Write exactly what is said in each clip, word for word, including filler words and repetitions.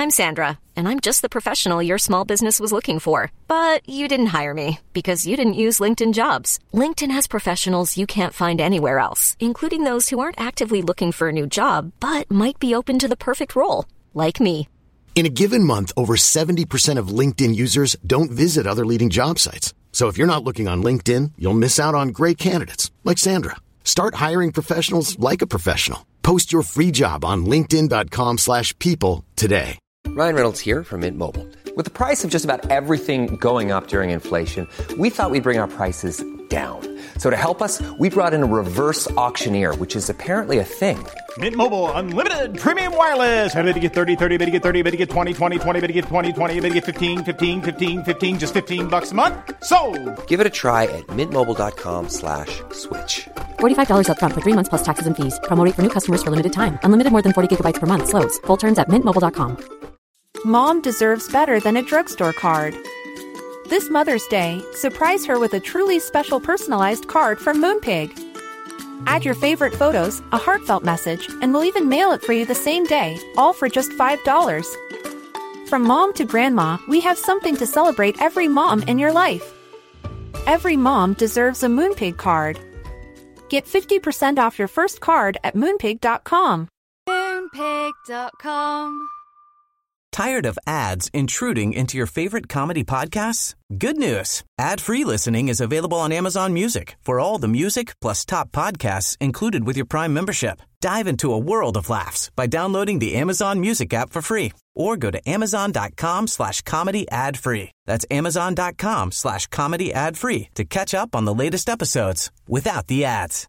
I'm Sandra, and I'm just the professional your small business was looking for. But you didn't hire me because you didn't use LinkedIn Jobs. LinkedIn has professionals you can't find anywhere else, including those who aren't actively looking for a new job, but might be open to the perfect role, like me. In a given month, over seventy percent of LinkedIn users don't visit other leading job sites. So if you're not looking on LinkedIn, you'll miss out on great candidates like Sandra. Start hiring professionals like a professional. Post your free job on linkedin.com slash people today. Ryan Reynolds here from Mint Mobile. With the price of just about everything going up during inflation, we thought we'd bring our prices down. So to help us, we brought in a reverse auctioneer, which is apparently a thing. Mint Mobile Unlimited Premium Wireless. How to get thirty, thirty, how to get thirty, how to get twenty, twenty, twenty, how to get twenty, twenty, how to get fifteen, fifteen, fifteen, fifteen, just fifteen bucks a month? Sold! Give it a try at mintmobile.com slash switch. forty-five dollars up front for three months plus taxes and fees. Promo rate for new customers for limited time. Unlimited more than forty gigabytes per month. Slows full terms at mint mobile dot com. Mom deserves better than a drugstore card. This Mother's Day, surprise her with a truly special personalized card from Moonpig. Add your favorite photos, a heartfelt message, and we'll even mail it for you the same day, all for just five dollars. From mom to grandma, we have something to celebrate every mom in your life. Every mom deserves a Moonpig card. Get fifty percent off your first card at moonpig dot com. moonpig dot com. Tired of ads intruding into your favorite comedy podcasts? Good news. Ad-free listening is available on Amazon Music for all the music plus top podcasts included with your Prime membership. Dive into a world of laughs by downloading the Amazon Music app for free or go to amazon.com slash comedy ad free. That's amazon.com slash comedy ad free to catch up on the latest episodes without the ads.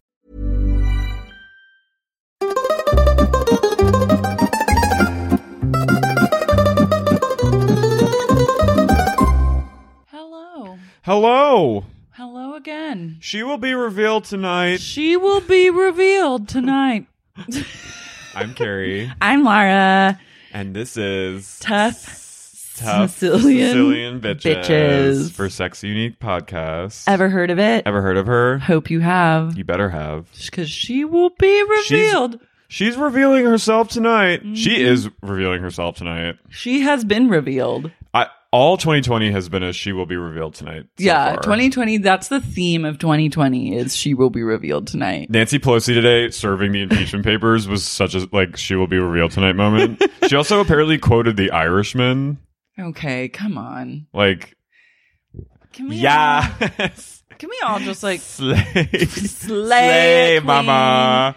Hello. Hello again. She will be revealed tonight. She will be revealed tonight. I'm Carrie. I'm Lara. And this is Tough, Tough Sicilian, Sicilian bitches, bitches for Sex Unique Podcast. Ever heard of it? Ever heard of her? Hope you have. You better have. Because she will be revealed. She's, she's revealing herself tonight. Mm-hmm. She is revealing herself tonight. She has been revealed. I All twenty twenty has been a she will be revealed tonight. So yeah, far. twenty twenty, that's the theme of twenty twenty is she will be revealed tonight. Nancy Pelosi today serving the impeachment papers was such a like she will be revealed tonight moment. She also apparently quoted The Irishman. Okay, come on. Like, can we yeah. all, can we all just like slay, slay, slay mama.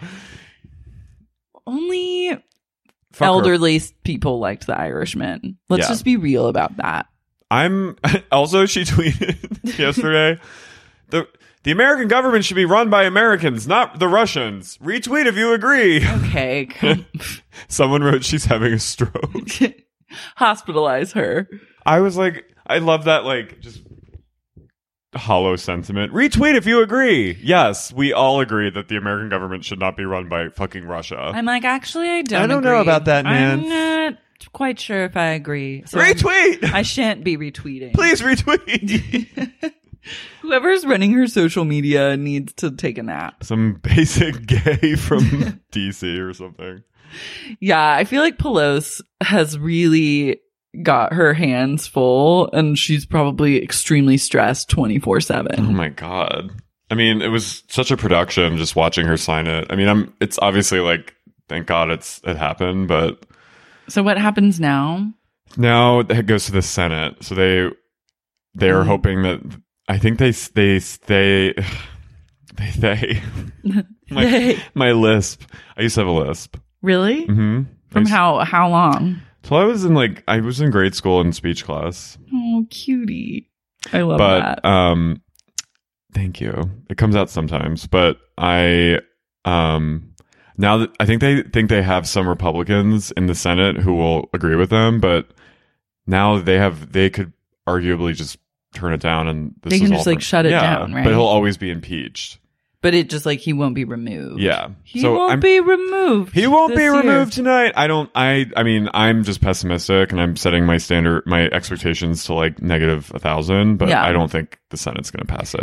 Only Fuck elderly her. people liked The Irishman. Let's Yeah. just be real about that. I'm also she tweeted yesterday the the American government should be run by Americans, not the Russians. Retweet if you agree. Okay. Come. Someone wrote she's having a stroke. Hospitalize her. I was like, I love that like just hollow sentiment. Retweet if you agree. Yes, we all agree that the American government should not be run by fucking Russia. I'm like, actually, I don't I don't agree. know about that, man. I'm not quite sure if I agree. So retweet! I'm, I shan't be retweeting. Please retweet. Whoever's running her social media needs to take a nap. Some basic gay from D C or something. Yeah, I feel like Pelosi has really got her hands full and she's probably extremely stressed twenty-four seven. Oh my God. I mean, it was such a production just watching her sign it. I mean, I'm it's obviously like, thank God it's it happened, but so what happens now? Now it goes to the Senate. So they they are mm. hoping that I think they they they they they my, they. my lisp. I used to have a lisp. Really? Mm-hmm. From how how long? So I was in like I was in grade school in speech class. Oh, cutie! I love but, that. Um, thank you. It comes out sometimes, but I um now that I think they think they have some Republicans in the Senate who will agree with them, but now they have they could arguably just turn it down and this they is can all just like for, shut it yeah, down, right? But he'll always be impeached. But it just like he won't be removed. Yeah. He so won't I'm, be removed. He won't be year. removed tonight. I don't I I mean, I'm just pessimistic and I'm setting my standard my expectations to like negative a thousand, but yeah. I don't think the Senate's gonna pass it.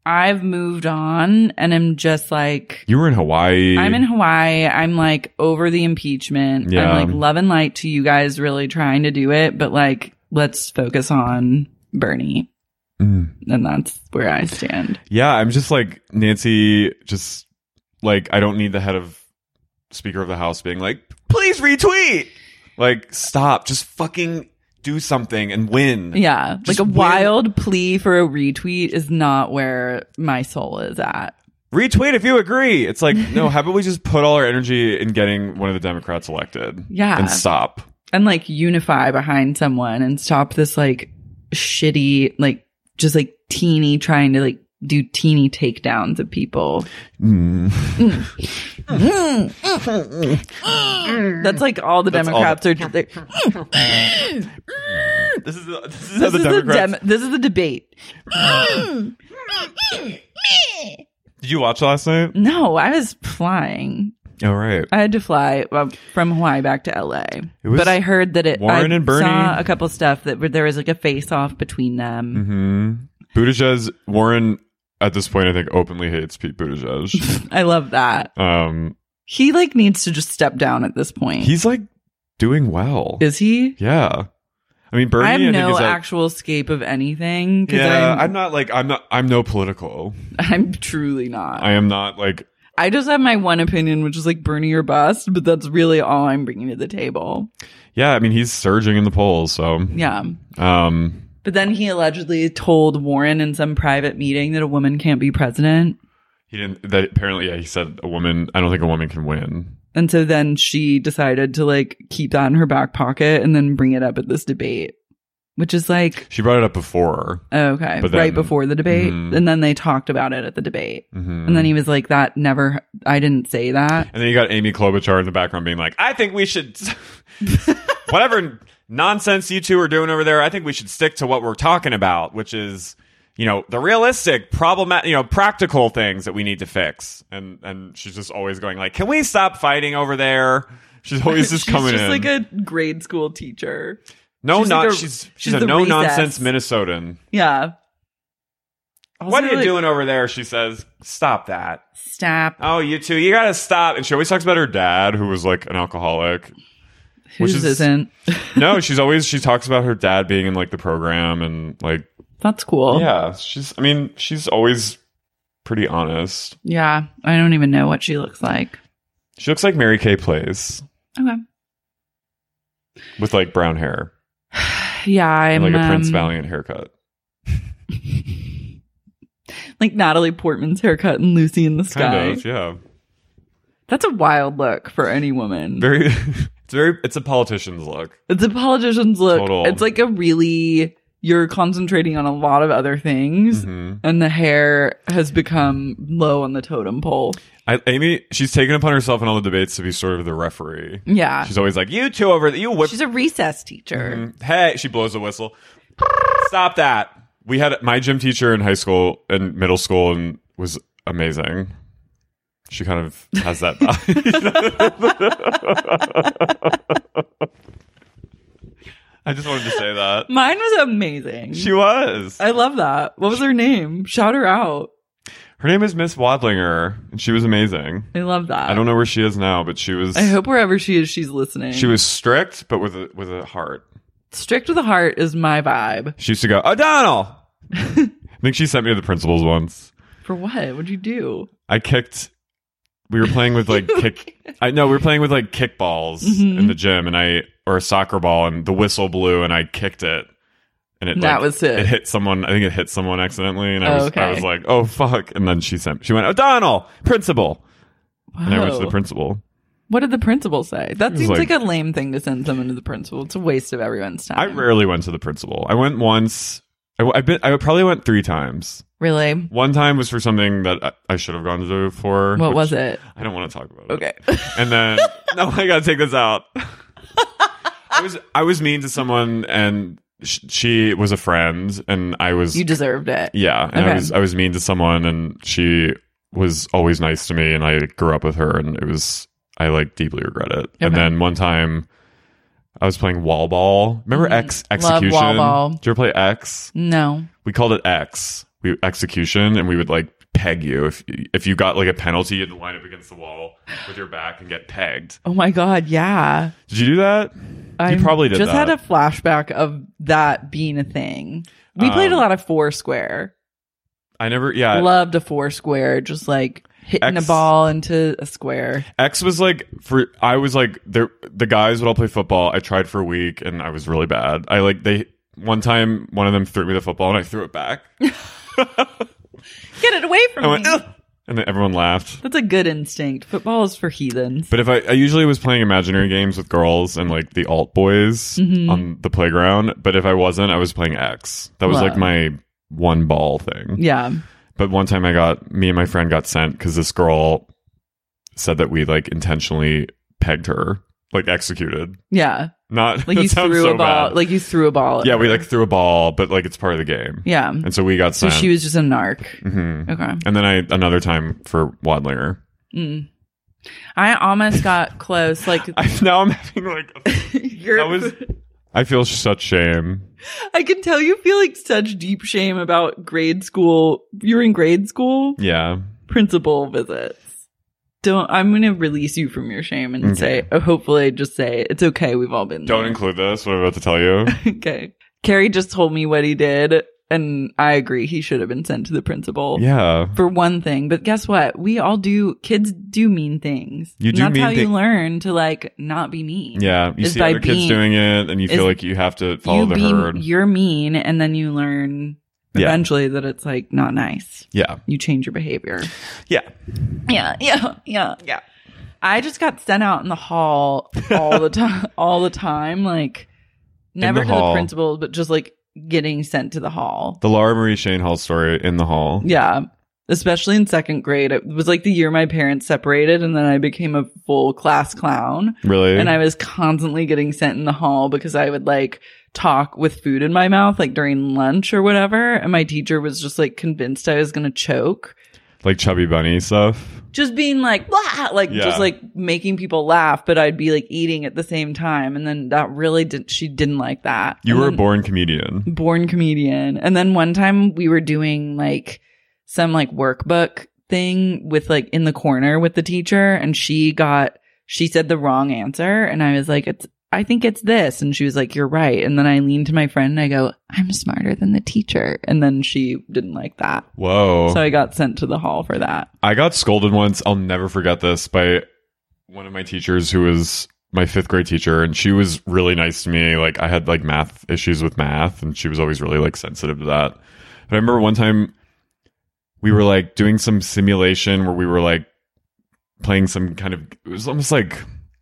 I've moved on and I'm just like, You were in Hawaii. I'm in Hawaii. I'm like over the impeachment. Yeah. I'm like love and light to you guys really trying to do it, but like, let's focus on Bernie. Mm. And that's where I stand. Yeah, I'm just like Nancy, just like, I don't need the head of Speaker of the House being like, please retweet. Like, stop. Just fucking do something and win. Yeah. Just like a win. wild plea for a retweet is not where my soul is at. Retweet if you agree. It's like, no, how about we just put all our energy in getting one of the Democrats elected? Yeah. And stop. And like unify behind someone and stop this like shitty, like just like teeny trying to like do teeny takedowns of people. Mm. Mm. Mm. Mm. That's like all the That's Democrats all are just like, This is the, this is this how the is the Democrats. dem- this is the debate. Did you watch last night? No, I was flying. Oh, right. I had to fly uh, from Hawaii back to L A. It was But I heard that it. Warren I and Bernie. saw a couple stuff that where there was like a face off between them. Mm-hmm. Buttigieg, Warren, at this point, I think openly hates Pete Buttigieg. I love that. um, He like needs to just step down at this point. he's like doing well. Is he? Yeah. I mean, Bernie. I have I think, no is at- actual scape of anything. 'Cause Yeah, I'm, I'm, not like I'm not I'm no political. I'm truly not. I am not like I just have my one opinion, which is like Bernie or bust, but that's really all I'm bringing to the table. yeah. I mean, he's surging in the polls. So Yeah. um, But then he allegedly told Warren in some private meeting that a woman can't be president. he didn't. That apparently, yeah. He said a woman. I don't think a woman can win. And so then she decided to like keep that in her back pocket and then bring it up at this debate, which is like, She brought it up before. oh, okay, But right then- before the debate. Mhm. And then they talked about it at the debate. Mhm. And then he was like, that never, I didn't say that. And then you got Amy Klobuchar in the background being like, I think we should, whatever nonsense you two are doing over there, I think we should stick to what we're talking about, which is, you know, the realistic, problematic, you know, practical things that we need to fix. And and she's just always going like, can we stop fighting over there? She's always just She's coming just in. like a grade school teacher. no, she's not like a- she's she's, she's a the no recess. nonsense Minnesotan. Yeah. What are Also, you like, doing over there? She says, stop that. Stop. Oh, you two, you gotta stop. And she always talks about her dad, who was like an alcoholic. Whose is- isn't? No, she's always she talks about her dad being in like the program and like That's cool. yeah, she's I mean, she's always pretty honest. Yeah. I don't even know what she looks like. She looks like Mary Kay Plays Okay. with like brown hair Yeah. I'm and like a Prince um, Valiant haircut. like Natalie Portman's haircut in Lucy in the Sky. Kind of, yeah. That's a wild look for any woman. Very it's very it's a politician's look. It's a politician's look. Total. It's like a really, you're concentrating on a lot of other things, Mhm. and the hair has become low on the totem pole. I, Amy, she's taken upon herself in all the debates to be sort of the referee. Yeah. She's always like, you two over there, you whip. She's a recess teacher. Mhm. Hey, she blows the whistle. Stop that. We had my gym teacher in high school and middle school and was amazing. She kind of has that vibe. I just wanted to say that. Mine was amazing. She was. I love that. What was her name? Shout her out. Her name is Miss Wadlinger, and she was amazing. I love that. I don't know where she is now, but she was. I hope wherever she is, she's listening. She was strict, but with a with a heart. Strict with a heart is my vibe. She used to go, O'Donnell. I think she sent me to the principal's once. For what? What'd you do? I kicked. We were playing with like kick. I know we were playing with like kickballs Mhm. in the gym, and I or a soccer ball, and the whistle blew, and I kicked it, and it That like, was it. It hit someone. I think it hit someone accidentally, and I Oh, was okay. I was like, oh fuck, and then she sent. She went, O'Donnell, principal, and I went to the Whoa. principal. What did the principal say? That was seems like, like- a lame thing to send someone to the principal. It's a waste of everyone's time. I rarely went to the principal. I went once. I, I been. I probably went three times. Really? One time was for something that I, I should have gone to do for. What which- was it? I don't want to talk about it. Okay. And then no, I gotta take this out. I was I was mean to someone, and sh- she was a friend, and I was You deserved it. yeah, and Okay. I was I was mean to someone, and she was always nice to me, and I grew up with her, and it was I like deeply regret it. And Okay. then one time, I was playing wall ball. Remember X Mm-hmm. Love Execution? wall ball. Did you ever play X? No. We called it X. we execution, and we would like peg you if if you got like a penalty, you had to line up against the wall with your back and get pegged. Oh my god, yeah. Did you do that? I you probably did just that. had a flashback of that being a thing. We played Um, a lot of Foursquare. I never, yeah. Loved a Foursquare, just like hitting X- a ball into a square. X was like for I was like there the guys would all play football. I tried for a week and I was really bad. I like they one time one of them threw me the football and I threw it back. Get it away from I me. went, "Ugh," and then everyone laughed. That's a good instinct. Football is for heathens. But if I, I usually was playing imaginary games with girls and like the alt boys Mhm. on the playground. But if I wasn't, I was playing X. That was Wow. like my one ball thing. Yeah. But one time I got, me and my friend got sent because this girl said that we like intentionally pegged her, like executed. Yeah. Not Like that you sounds threw so a ball. bad. Like you threw a ball. At Yeah, her. we like threw a ball, but like it's part of the game. Yeah. And so we got So sent. she was just a narc. Mhm. Okay. And then I, another time for Wadlinger. Mm. I almost got close. Like I, now I'm having like, a, you're, that was, I feel such shame. I can tell you feel like such deep shame about grade school. You're in grade school. Yeah. Principal visits. Don't. I'm going to release you from your shame and Okay. say. Uh, hopefully, just say it's okay. We've all been. Don't there. include this, what I'm about to tell you. Okay. Carrie just told me what he did, and I agree. He should have been sent to the principal. Yeah. For one thing, but guess what? We all do. Kids do mean things. You And do that's mean how you thi- learn to like not be mean. Yeah. You Is see by other kids being- doing it and you feel is- like you have to follow you the be, herd. You're mean, and then you learn Yeah. eventually that it's like not nice. Yeah. You change your behavior. Yeah. Yeah, yeah, yeah, yeah. I just got sent out in the hall all the time, all the time. Like never the to hall. the principal, but just like getting sent to the hall. The Laura Marie Shane Hall story in the hall. Yeah. Especially in second grade. It was like the year my parents separated, and then I became a full class clown. Really? And I was constantly getting sent in the hall because I would like talk with food in my mouth, like during lunch or whatever. And my teacher was just like convinced I was going to choke. Like Chubby Bunny stuff. Just being like, blah, like Yeah. just like making people laugh, but I'd be like eating at the same time. And then that really did, she didn't like that. You And were then- a born comedian. born comedian. And then one time we were doing like some like workbook thing with like in the corner with the teacher, and she got, she said the wrong answer. And I was like, it's, I think it's this. And she was like, you're right. And then I leaned to my friend and I go, I'm smarter than the teacher. And then she didn't like that. Whoa. So I got sent to the hall for that. I got scolded once. I'll never forget this by one of my teachers who was my fifth grade teacher. And she was really nice to me. Like I had like math issues with math and she was always really like sensitive to that. But I remember one time we were like doing some simulation where we were like playing some kind of, it was almost like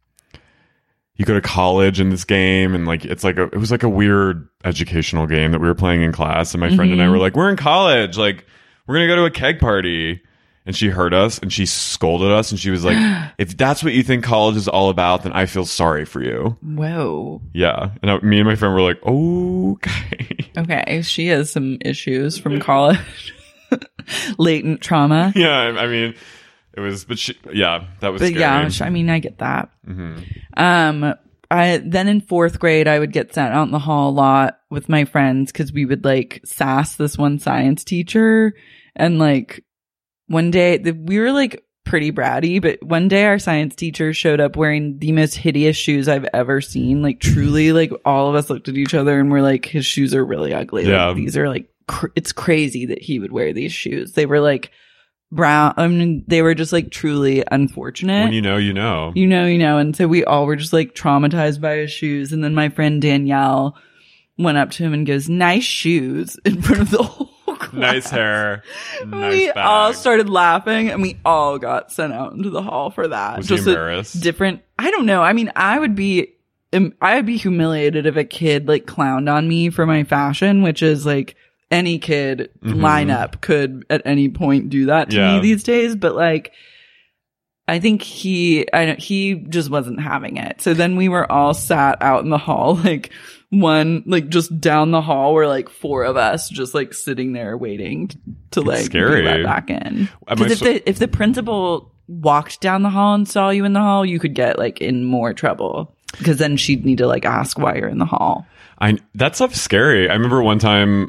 you go to college in this game and like it's like a it was like a weird educational game that we were playing in class, and my friend and I were like, we're in college, like we're gonna go to a keg party. And she heard us and she scolded us and she was like, if that's what you think college is all about, then I feel sorry for you. Whoa. Yeah. And I, me and my friend were like, okay. Okay. She has some issues from college. Latent trauma. Yeah. I, I mean, it was, but she, yeah, that was But scary. yeah, sh- I mean, I get that. Mm-hmm. Um, I then in fourth grade, I would get sent out in the hall a lot with my friends because we would like sass this one science teacher, and like one day the, we were like pretty bratty, but one day our science teacher showed up wearing the most hideous shoes I've ever seen. Like truly, like all of us looked at each other and we're like, his shoes are really ugly. Yeah. Like, these are like cr- it's crazy that he would wear these shoes. They were like brown. I mean, they were just like truly unfortunate. When you know, you know. You know, you know. And so we all were just like traumatized by his shoes. And then my friend Danielle went up to him and goes, nice shoes, in front of the whole class. Nice hair. Nice We bag. all started laughing and we all got sent out into the hall for that. Was he Just a embarrassed? different, I don't know. I mean, I would be, um, I would be humiliated if a kid like clowned on me for my fashion, which is like any kid Mhm. lineup could at any point do that to Yeah. me these days. But like, I think he, I don't, he just wasn't having it. So then we were all sat out in the hall, like one, like just down the hall were like four of us just like sitting there waiting to like scary. be let back in. Am I Because if so- the, if the principal walked down the hall and saw you in the hall, you could get like in more trouble because then she'd need to like ask why you're in the hall. I that stuff's scary. I remember one time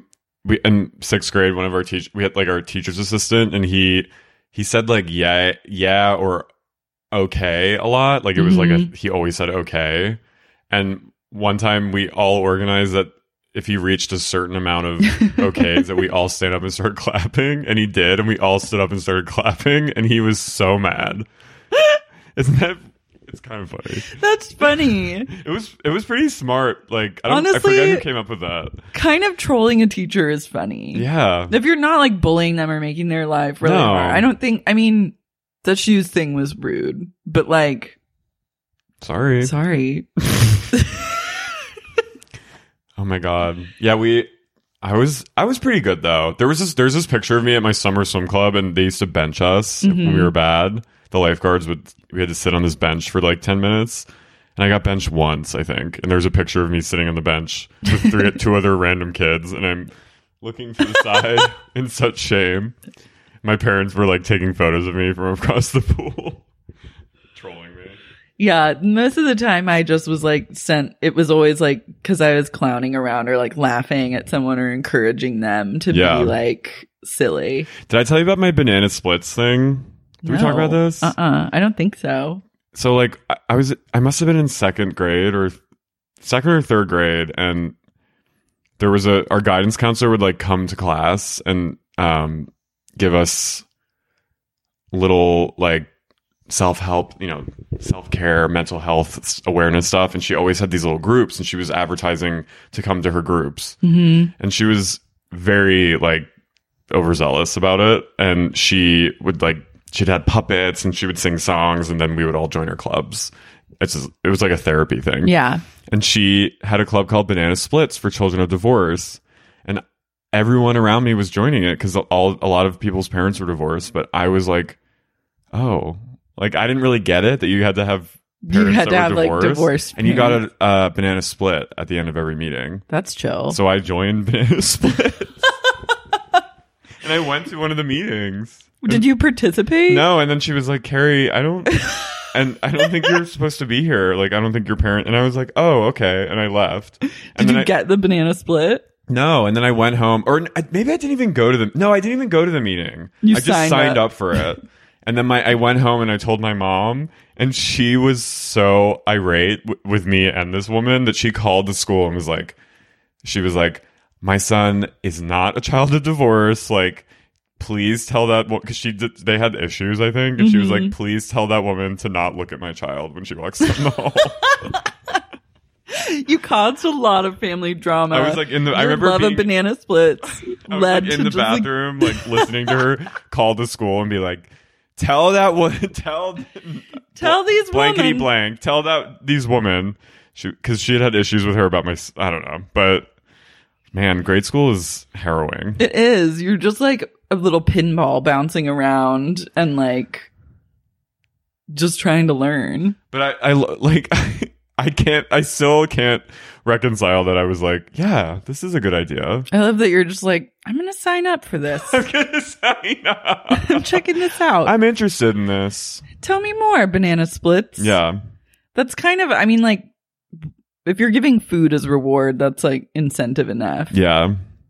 we in sixth grade, one of our teach we had like our teacher's assistant, and he he said like yeah yeah or okay a lot. Like it was Mm-hmm. like a, he always said okay. And one time we all organized that if he reached a certain amount of okays that we all stand up and start clapping, and he did, and we all stood up and started clapping, and he was so mad. Isn't that? It's kind of funny. That's funny. It was it was pretty smart. Like I don't Honestly, I forget who came up with that. Kind of trolling a teacher is funny. Yeah. If you're not like bullying them or making their life really No. hard. I don't think I mean the shoes thing was rude, but like Sorry. sorry. Oh my god. Yeah, we I was I was pretty good though. There was this there's this picture of me at my summer swim club, and they used to bench us Mm-hmm. when we were bad. The lifeguards would we had to sit on this bench for like ten minutes. And I got benched once, I think. And there's a picture of me sitting on the bench with three two other random kids, and I'm looking to the side in such shame. My parents were like taking photos of me from across the pool. Trolling me. Yeah, most of the time I just was like sent, it was always like because I was clowning around or like laughing at someone or encouraging them to Yeah. be like silly. Did I tell you about my banana splits thing? Did we talk about this? Uh uh I don't think so. So like I, I was I must have been in second grade or second or third grade, and there was a our guidance counselor would like come to class and um give us little like self-help, you know, self-care, mental health awareness stuff, and she always had these little groups, and she was advertising to come to her groups. Mm-hmm. And she was very like overzealous about it, and she would like she'd had puppets, and she would sing songs, and then we would all join her clubs. It's just, it was like a therapy thing. Yeah. And she had a club called Banana Splits for children of divorce, and everyone around me was joining it because all a lot of people's parents were divorced. But I was like, oh, like I didn't really get it that you had to have You parents had that to were have like divorced, divorced and you got parents. a uh, banana split at the end of every meeting. That's chill. So I joined Banana Splits, and I went to one of the meetings. Did you participate? No, and then she was like, Carrie, I don't and I don't think you're supposed to be here. Like, I don't think your parent and I was like, oh, okay. And I left. And Did then you I, get the banana split? No, and then I went home, or I- maybe I didn't even go to the no, I didn't even go to the meeting. You I just signed signed up. up, for it. And then my I went home and I told my mom, and she was so irate w- with me and this woman that she called the school and was like, she was like, my son is not a child of divorce. Like, please tell that because she did, they had issues, I think, and she was like, please tell that woman to not look at my child when she walks down the hall. You caused a lot of family drama. I was like in the. I Your remember love being, of banana splits I was led like in to the just, like- bathroom, like, listening to her call the school and be like, "Tell that woman, tell, Tell these blankety women. blank, tell that these women, because she, she had had issues with her about my. s- I don't know, but man, grade school is harrowing. It is. You're just like a little pinball bouncing around and like just trying to learn. But I, I lo- like, I can't. I still can't reconcile that. I was like, yeah, this is a good idea. I love that you're just like, I'm going to sign up for this. I'm gonna sign up. I'm checking this out. I'm interested in this. Tell me more, banana splits. Yeah. That's kind of, I mean, like, if you're giving food as reward, that's like incentive enough. Yeah.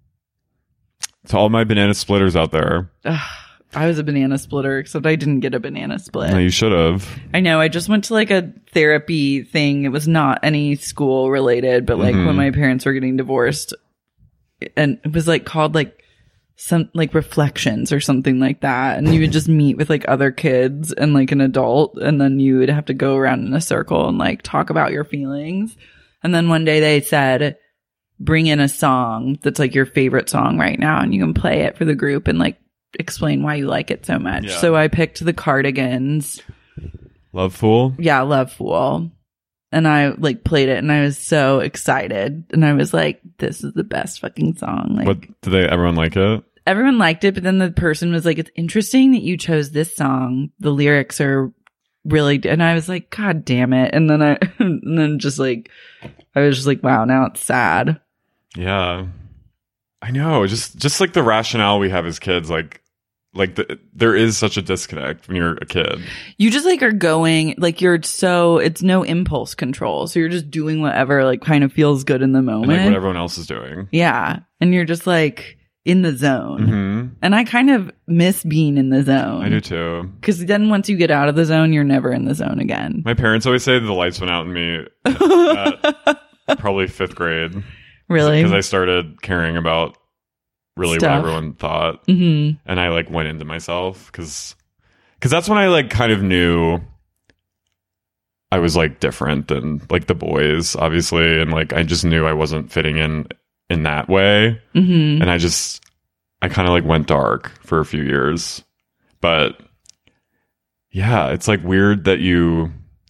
To all my banana splitters out there. Ugh, I was a banana splitter, except I didn't get a banana split. No, you should have. I know. I just went to like a therapy thing. It was not any school related, but like Mhm. when my parents were getting divorced, and it was like called like some like reflections or something like that. And you would just meet with like other kids and like an adult, and then you would have to go around in a circle and like talk about your feelings. And then one day they said, bring in a song that's like your favorite song right now, and you can play it for the group and like explain why you like it so much. Yeah. So I picked the Cardigans. Love Fool? Yeah, Love Fool. And I like played it and I was so excited. And I was like, this is the best fucking song. Like What did they everyone like it? everyone liked it, but then the person was like, it's interesting that you chose this song. The lyrics are really and I was like, God damn it. And then I and then just like I was just like, wow, now it's sad. Yeah. I know. Just just like the rationale we have as kids, like like the, there is such a disconnect when you're a kid. You just like are going like you're so it's no impulse control. So you're just doing whatever like kind of feels good in the And moment. like what everyone else is doing. Yeah. And you're just like, in the zone. Mm-hmm. And I kind of miss being in the zone. I do too. Because then once you get out of the zone, you're never in the zone again. My parents always say the lights went out in me at probably fifth grade. Really? Because I started caring about really Stuff. what everyone thought. Mm-hmm. And I like went into myself because because that's when I like kind of knew I was like different than like the boys, obviously. And like I just knew I wasn't fitting in in that way. Mm-hmm. And I just, I kind of like went dark for a few years. But yeah, it's like weird that you,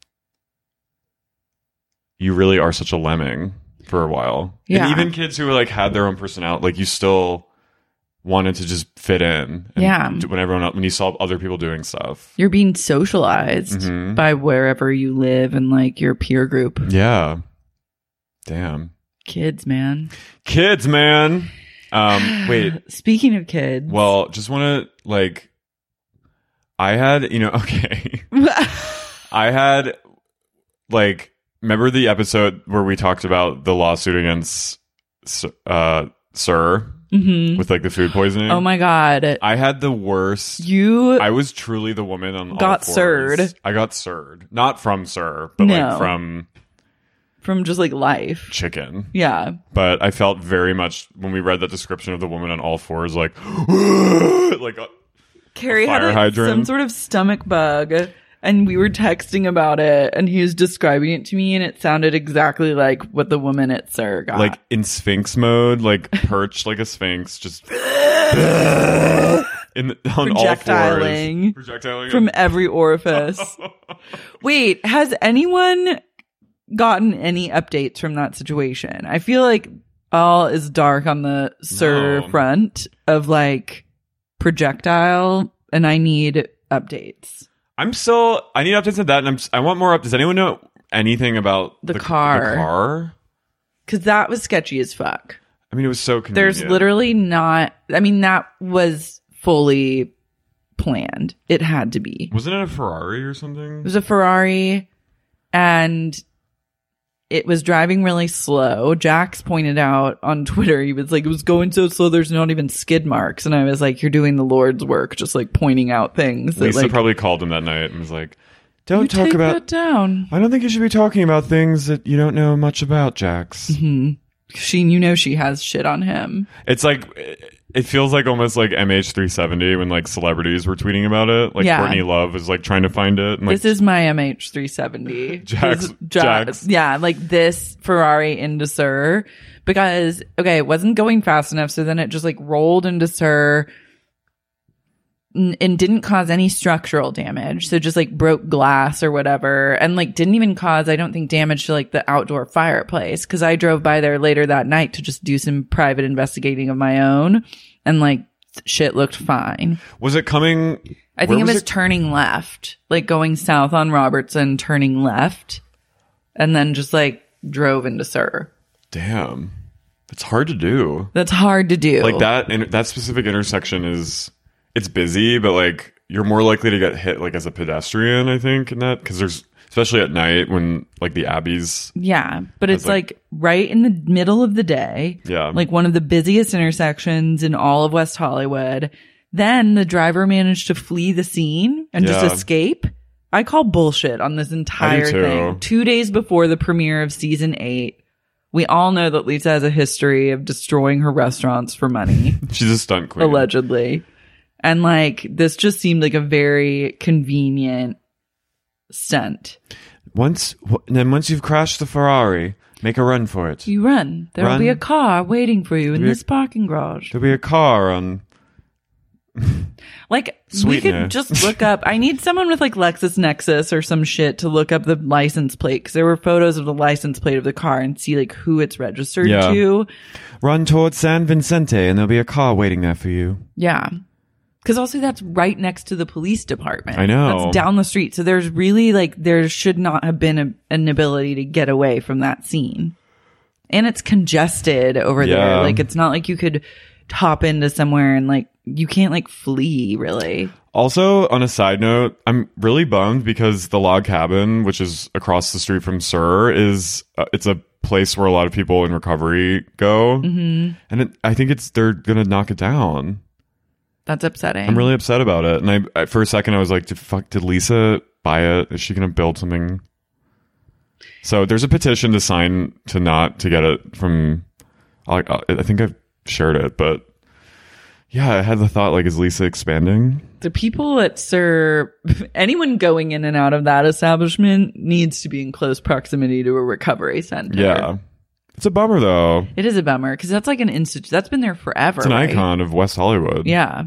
you really are such a lemming for a while. Yeah. And even kids who like had their own personality, like you still wanted to just fit in. And Yeah. When everyone else, when you saw other people doing stuff. You're being socialized Mhm. by wherever you live and like your peer group. Yeah. Damn. Kids, man. Kids, man. Um, wait. Speaking of kids. Well, just want to like, I had, you know, okay. I had like, remember the episode where we talked about the lawsuit against uh, Sir mm-hmm. with like the food poisoning? Oh my God. I had the worst. You I was truly the woman on got all fours. Sir'd. I got Sir'd. Not from Sir, but No. like from from just like life. chicken. Yeah. But I felt very much when we read that description of the woman on all fours, like, like a, Carrie a had fire like, hydrant. some sort of stomach bug, and we were texting about it, and he was describing it to me, and it sounded exactly like what the woman at Sir got. like in Sphinx mode, like perched like a Sphinx, just in the, on all projectiling, fours. Projectiling from every orifice. Wait, has anyone gotten any updates from that situation? I feel like all is dark on the Sir No. front of like projectile, and I need updates. I'm still. I need updates on that, and I'm. I want more up. Does anyone know anything about The the car. The car. Because that was sketchy as fuck. I mean, it was so convenient. There's literally not. I mean, that was fully planned. It had to be. Wasn't it a Ferrari or something? It was a Ferrari, and it was driving really slow. Jax pointed out on Twitter, he was like, it was going so slow, there's not even skid marks. And I was like, you're doing the Lord's work, just like pointing out things. That, Lisa like, probably called him that night and was like, "Don't you talk take about that down." I don't think you should be talking about things that you don't know much about, Jax." Mm-hmm. She, you know, she has shit on him. It's like it feels like almost like M H three seventy when like celebrities were tweeting about it. Like Yeah. Courtney Love is like trying to find it. And, like, This is my M H three seventy. Jax- This- Ja- Jax. Yeah, like this Ferrari into Sir. Because, okay, it wasn't going fast enough, so then it just like rolled into Sir n- and didn't cause any structural damage. So just like broke glass or whatever. And like didn't even cause, I don't think, damage to like the outdoor fireplace. Because I drove by there later that night to just do some private investigating of my own. And like shit looked fine. was it coming? I where think it was it? turning left, like going south on Robertson, turning left, and then just like drove into Sir. Damn, it's hard to do. That's hard to do. Like that. In, that specific intersection is it's busy, but like you're more likely to get hit like as a pedestrian. I think in that because there's especially at night when like the Abbeys. Yeah, but That's it's like, like right in the middle of the day. Yeah, like one of the busiest intersections in all of West Hollywood. Then the driver managed to flee the scene and Yeah. just escape. I call bullshit on this entire too. thing. Two days before the premiere of season eight, we all know that Lisa has a history of destroying her restaurants for money. She's a stunt queen. Allegedly. And like, this just seemed like a very convenient stunt. Once, w- then once you've crashed the Ferrari, make a run for it. You run. There'll Run. be a car waiting for you in be a- this parking garage. There'll be a car on. Like, we Sweetener. could just look up. I need someone with like LexisNexis or some shit to look up the license plate, because there were photos of the license plate of the car and see like who it's registered Yeah. to. Run towards San Vicente, and there'll be a car waiting there for you. Yeah. Because also that's right next to the police department. I know. That's down the street. So there's really like, there should not have been a, an ability to get away from that scene. And it's congested over Yeah. there. Like, it's not like you could hop into somewhere and like, you can't like flee really. Also, on a side note, I'm really bummed because the log cabin, which is across the street from Sir, is uh, it's a place where a lot of people in recovery go, Mm-hmm. and it, I think it's they're gonna knock it down. That's upsetting. I'm really upset about it, and I, I for a second I was like, "Did fuck? Did Lisa buy it? Is she gonna build something?" So there's a petition to sign to not to get it from. I, I think I've shared it, but yeah, I had the thought like, is Lisa expanding? The people at Sir, anyone going in and out of that establishment needs to be in close proximity to a recovery center. Yeah. It's a bummer, though. It is a bummer because that's like an institute. That's been there forever. It's an right? icon of West Hollywood. Yeah.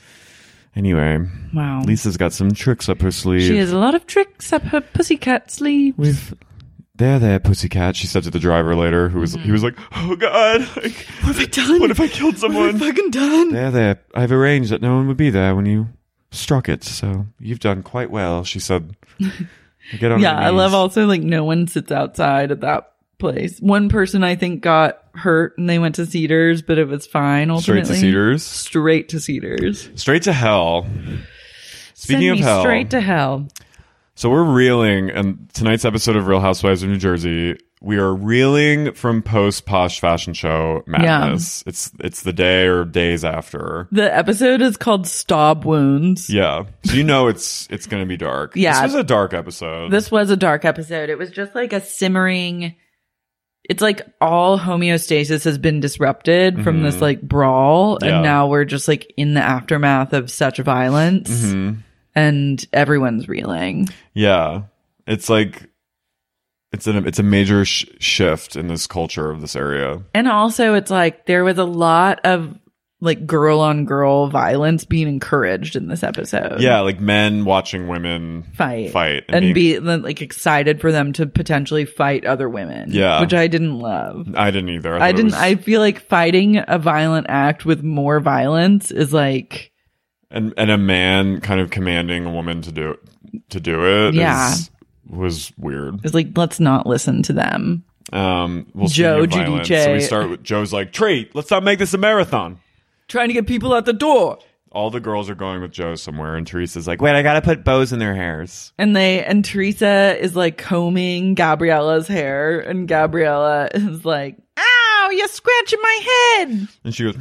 Anyway. Wow. Lisa's got some tricks up her sleeve. She has a lot of tricks up her pussycat sleeves. We've... There, there, pussycat, she said to the driver later, who was, mm-hmm. he was like, oh God, like, what have I done? What if I killed someone? What have I fucking done? There, there, I've arranged that no one would be there when you struck it, so you've done quite well, she said. Get on yeah, her knees. I love also, like, no one sits outside at that place. One person, I think, got hurt and they went to Cedars, but it was fine ultimately. Straight to Cedars? Straight to Cedars. Straight to hell. Speaking Send of me hell. straight to hell. So we're reeling, and tonight's episode of Real Housewives of New Jersey, we are reeling from post Posh Fashion Show madness. Yeah. It's it's the day or days after. The episode is called Stab Wounds. Yeah, so you know it's it's going to be dark. Yeah, this was a dark episode. This was a dark episode. It was just like a simmering. It's like all homeostasis has been disrupted mm-hmm. from this like brawl, yeah. and now we're just like in the aftermath of such violence. Mm-hmm. And everyone's reeling. Yeah, it's like it's an it's a major sh- shift in this culture of this area. And also, it's like there was a lot of like girl on girl violence being encouraged in this episode. Yeah, like men watching women fight, fight, and, and being, be like excited for them to potentially fight other women. Yeah, which I didn't love. I didn't either. I, I didn't. Was... I feel like fighting a violent act with more violence is like. And and a man kind of commanding a woman to do to do it yeah. is, was weird. It's like, let's not listen to them. Um, well, Joe Giudice. So we start with Joe's like, Treat, let's not make this a marathon. Trying to get people out the door. All the girls are going with Joe somewhere, and Teresa's like, wait, I gotta put bows in their hairs. And they and Teresa is like combing Gabriella's hair, and Gabriella is like, ow, you're scratching my head. And she goes,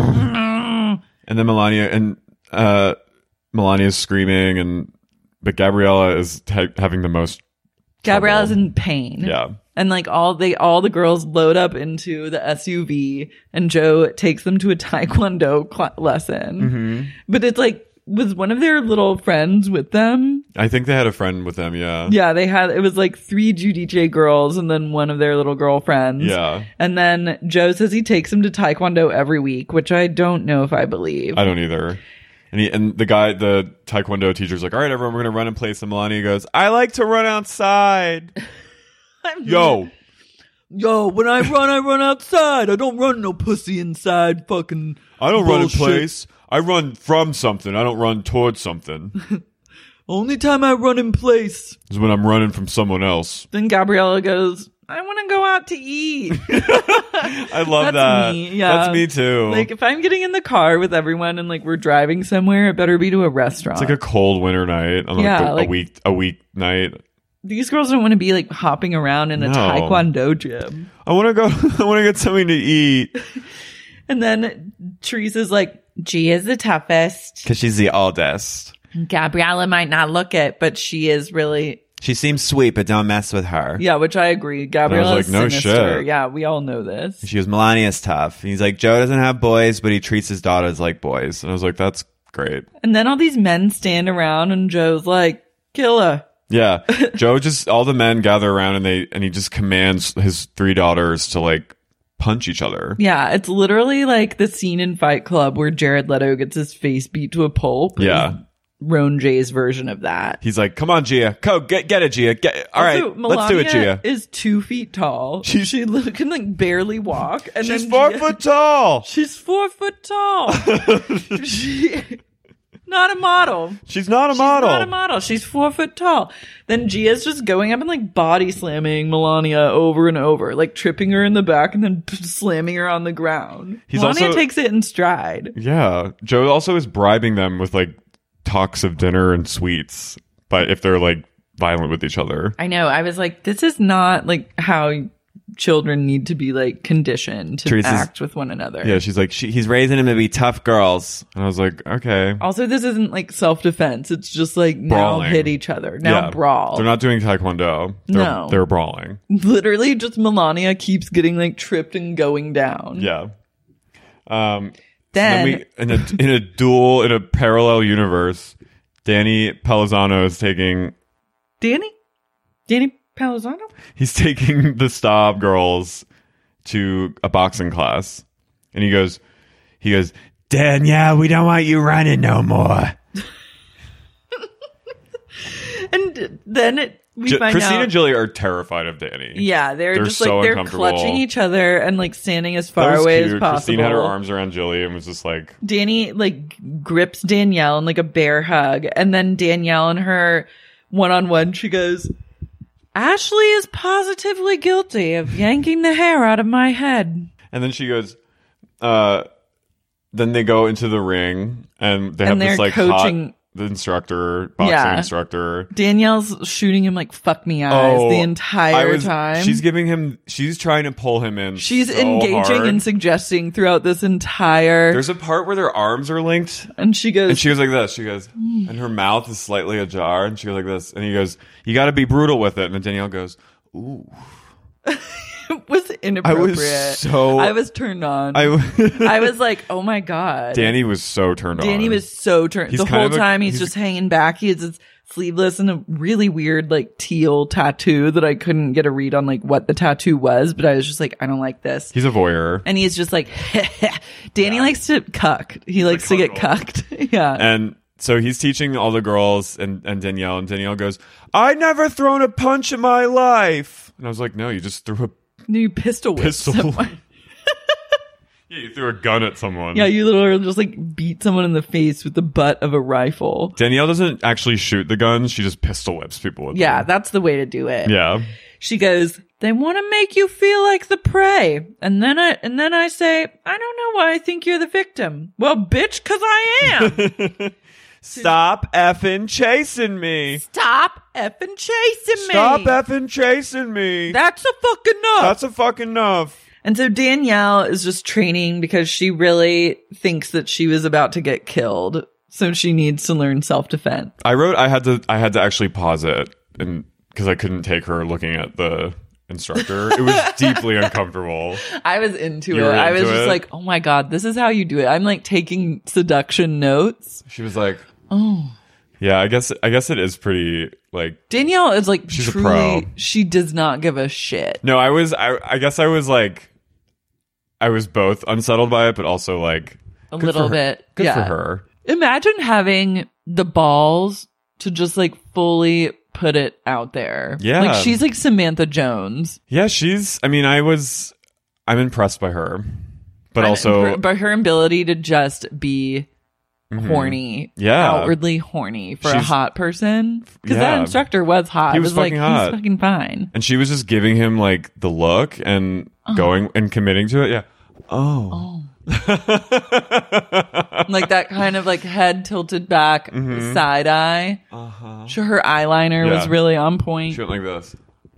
and then Melania and Uh, Melania's screaming, and but Gabriella is ha- having the most. Gabriella's trouble. in pain. Yeah, and like all they all the girls load up into the S U V, and Joe takes them to a Taekwondo cl- lesson. Mm-hmm. But it's like, was one of their little friends with them? I think they had a friend with them. Yeah, yeah, they had. It was like three Giudice girls, and then one of their little girlfriends. Yeah, and then Joe says he takes them to Taekwondo every week, which I don't know if I believe. I don't either. And, he, and the guy, the Taekwondo teacher's like, all right, everyone, we're going to run in place. And Melania goes, I like to run outside. Yo. Yo, when I run, I run outside. I don't run no pussy inside fucking I don't bullshit. run in place. I run from something. I don't run towards something. Only time I run in place is when I'm running from someone else. Then Gabriella goes, I want to go out to eat. I love That's that. Me. Yeah. That's me too. Like if I'm getting in the car with everyone and like we're driving somewhere, it better be to a restaurant. It's like a cold winter night on like yeah, a, like, a week a week night. These girls don't want to be like hopping around in a no. Taekwondo gym. I want to go. I want to get something to eat. And then Teresa's like, Gia's the toughest because she's the oldest. Gabriella might not look it, but she is really. She seems sweet, but don't mess with her. Yeah, which I agree. Gabriella's like, no sinister. shit. Yeah, we all know this. She goes, Melania's tough. And he's like, Joe doesn't have boys, but he treats his daughters like boys. And I was like, that's great. And then all these men stand around, and Joe's like, kill her. Yeah, Joe just all the men gather around, and they and he just commands his three daughters to like punch each other. Yeah, it's literally like the scene in Fight Club where Jared Leto gets his face beat to a pulp. Yeah. Roan J's version of that. He's like, "Come on, Gia, go get get it, Gia. Get all also, right, Melania let's do it, Gia." Is two feet tall. She she can like barely walk, and she's then four Gia, foot tall. She's four foot tall. she, not a model. She's not a she's model. Not a model. She's four foot tall. Then Gia's just going up and like body slamming Melania over and over, like tripping her in the back and then slamming her on the ground. He's Melania also, takes it in stride. Yeah, Joe also is bribing them with like talks of dinner and sweets, but if they're like violent with each other. I know. I was like, this is not like how children need to be like conditioned to Teresa's- act with one another. Yeah, she's like, she, he's raising them to be tough girls. And I was like, okay. Also, this isn't like self-defense. It's just like Brawling. now hit each other. Now Yeah. brawl. They're not doing taekwondo. They're, No. They're brawling. Literally just Melania keeps getting like tripped and going down. Yeah. Um, Then, so then we, in a, in a duel, in a parallel universe, Danny Palazzano is taking, Danny? Danny Palazzano? he's taking the Staub girls to a boxing class. And he goes, he goes, Danielle, we don't want you running no more. And then it, we J- find Christine out. and Julie are terrified of Danny. Yeah, they're, They're just so like, they're uncomfortable. clutching each other and like standing as That far was away cute. as possible. Christine had her arms around Julie and was just like, Danny like grips Danielle in like a bear hug. And then Danielle and her one on one, she goes, Ashley is positively guilty of yanking the hair out of my head. and then she goes, uh, then they go into the ring and they have And this they're like coaching- hot the instructor, boxing Yeah. instructor. Danielle's shooting him like fuck me eyes the I entire was- time. She's giving him, she's trying to pull him in. She's so engaging hard. and suggesting throughout this entire. There's a part where their arms are linked. And she goes, And she goes like this. She goes, and her mouth is slightly ajar. And she goes like this. And he goes, you got to be brutal with it. And then Danielle goes, ooh. it was inappropriate. so- I was turned on. I, I was like, oh my God. Danny was so turned on. Danny was so turned. He's The kind whole of a- time he's, he's- just hanging back. He has his sleeveless and a really weird like teal tattoo that I couldn't get a read on like what the tattoo was, but I was just like, I don't like this. He's a voyeur. And he's just like, Danny likes to cuck. He likes to get cucked. Yeah. And so he's teaching all the girls and, and Danielle. And Danielle goes, I never thrown a punch in my life. And I was like, no, you just threw a You pistol whip pistol. someone. Yeah, you threw a gun at someone. Yeah, you literally just like beat someone in the face with the butt of a rifle. Danielle doesn't actually shoot the guns. She just pistol whips people with Yeah, them. that's the way to do it. Yeah. She goes, they want to make you feel like the prey. And then I, and then I say, I don't know why I think you're the victim. Well, bitch, cause I am. Stop effing chasing me. Stop effing chasing me. Stop effing chasing me. That's a fucking enough. That's a fucking enough. And so Danielle is just training because she really thinks that she was about to get killed. So she needs to learn self-defense. I wrote I had to I had to actually pause it and because I couldn't take her looking at the instructor. It was deeply uncomfortable. I was into You it. were I was into just it? like, oh my God, this is how you do it. I'm like taking seduction notes. She was like, Oh. yeah, I guess I guess it is pretty like Danielle is like She's a truly, pro. she does not give a shit. No, I was I I guess I was like I was both unsettled by it but also like A good little for her. bit. Good yeah. for her. Imagine having the balls to just like fully put it out there. Yeah. Like she's like Samantha Jones. Yeah, she's I mean, I was I'm impressed by her. But I'm also impre- by her ability to just be Mhm. horny. Yeah. Outwardly horny for a She's- hot person. Because that Yeah. instructor was hot. He It was was like, fucking hot. he's fucking fine. and she was just giving him like the look and Uh-huh. going and committing to it. Yeah. Oh. Like that kind of like head tilted back Mhm. side eye. Uh-huh. Sure, her eyeliner was Yeah. really on point. She went like this.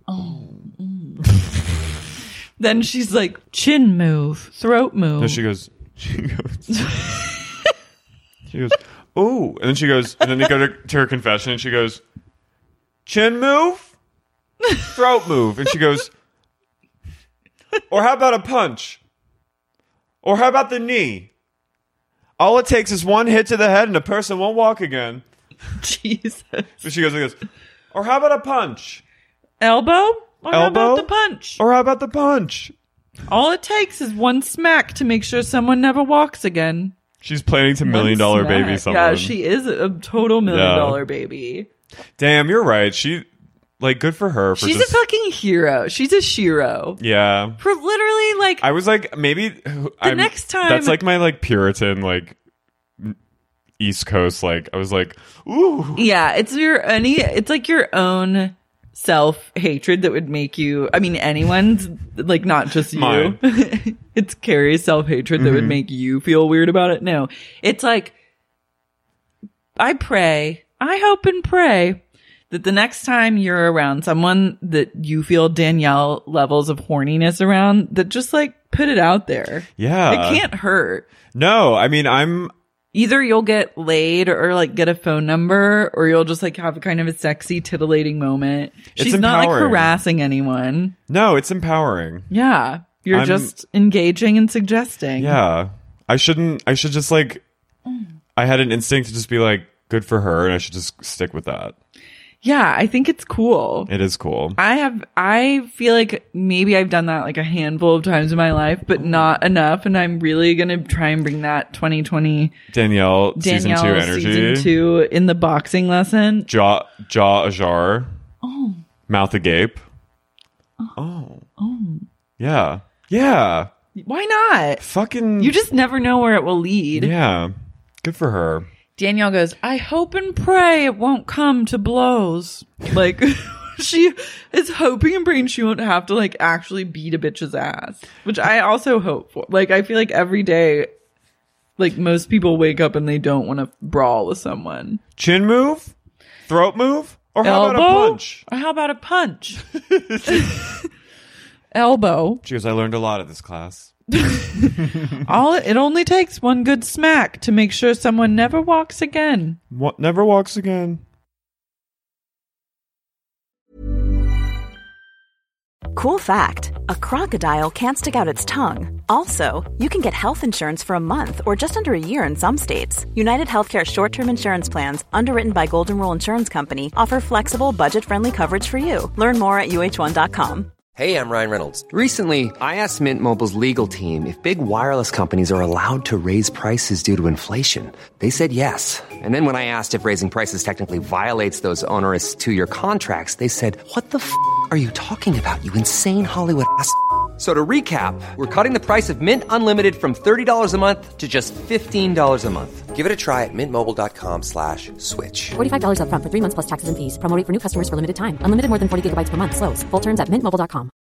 Then she's like, chin move, throat move. No, she goes, she goes, she goes, oh, and then she goes, and then they go to, to her confession, and she goes, chin move, throat move, and she goes, or how about a punch, or how about the knee? All it takes is one hit to the head, and the person won't walk again. Jesus. So she goes like this, or how about a punch, Elbow? Or how elbow, about the punch? or how about the punch? All it takes is one smack to make sure someone never walks again. She's planning to One million dollar smack. baby someone. Yeah, she is a total million Yeah. dollar baby. Damn, you're right. She, like, good for her. For She's just, a fucking hero. She's a shiro. yeah. For literally like I was like, maybe the next time- That's like my like Puritan like East Coast. Like I was like, ooh, yeah, it's your any it's like your own self-hatred that would make you, I mean anyone's, like not just you. Mine. It's Carrie's self-hatred that would Mhm. make you feel weird about it. No. It's like I pray, I hope and pray that the next time you're around someone that you feel Danielle levels of horniness around, that just like put it out there. Yeah. It can't hurt. No, I mean, I'm... Either you'll get laid or like get a phone number, or you'll just like have a kind of a sexy, titillating moment. It's She's not like empowering. harassing anyone. No, it's empowering. Yeah. You're I'm- just engaging and suggesting. Yeah. I shouldn't, I should just like, I had an instinct to just be like, good for her, and I should just stick with that. Yeah, I think it's cool. It is cool. I have, I feel like maybe I've done that like a handful of times in my life, but not enough. And I'm really going to try and bring that twenty twenty Danielle, Danielle season two energy. season two in the boxing lesson. Jaw, jaw ajar. Oh. Mouth agape. Oh. Oh. Yeah. Yeah. Why not? Fucking. You just never know where it will lead. Yeah. Good for her. Danielle goes, I hope and pray it won't come to blows. Like, she is hoping and praying she won't have to, like, actually beat a bitch's ass. Which I also hope for. Like, I feel like every day, like, most people wake up and they don't want to brawl with someone. Chin move? Throat move? Or how Elbow? about a punch? Or how about a punch? Elbow. Cheers, I learned a lot of this class. All it only takes one good smack to make sure someone never walks again. What never walks again. Cool fact, a crocodile can't stick out its tongue. Also, you can get health insurance for a month or just under a year in some states. United Healthcare short-term insurance plans, underwritten by Golden Rule Insurance Company, offer flexible, budget-friendly coverage for you. Learn more at U H one dot com. Hey, I'm Ryan Reynolds. Recently, I asked Mint Mobile's legal team if big wireless companies are allowed to raise prices due to inflation. They said yes. And then when I asked if raising prices technically violates those onerous two-year contracts, they said, what the f*** are you talking about, you insane Hollywood ass f- So to recap, we're cutting the price of Mint Unlimited from thirty dollars a month to just fifteen dollars a month. Give it a try at mintmobile.com slash switch. forty-five dollars up front for three months plus taxes and fees. Promo rate for new customers for limited time. Unlimited more than forty gigabytes per month. Slows full terms at mint mobile dot com.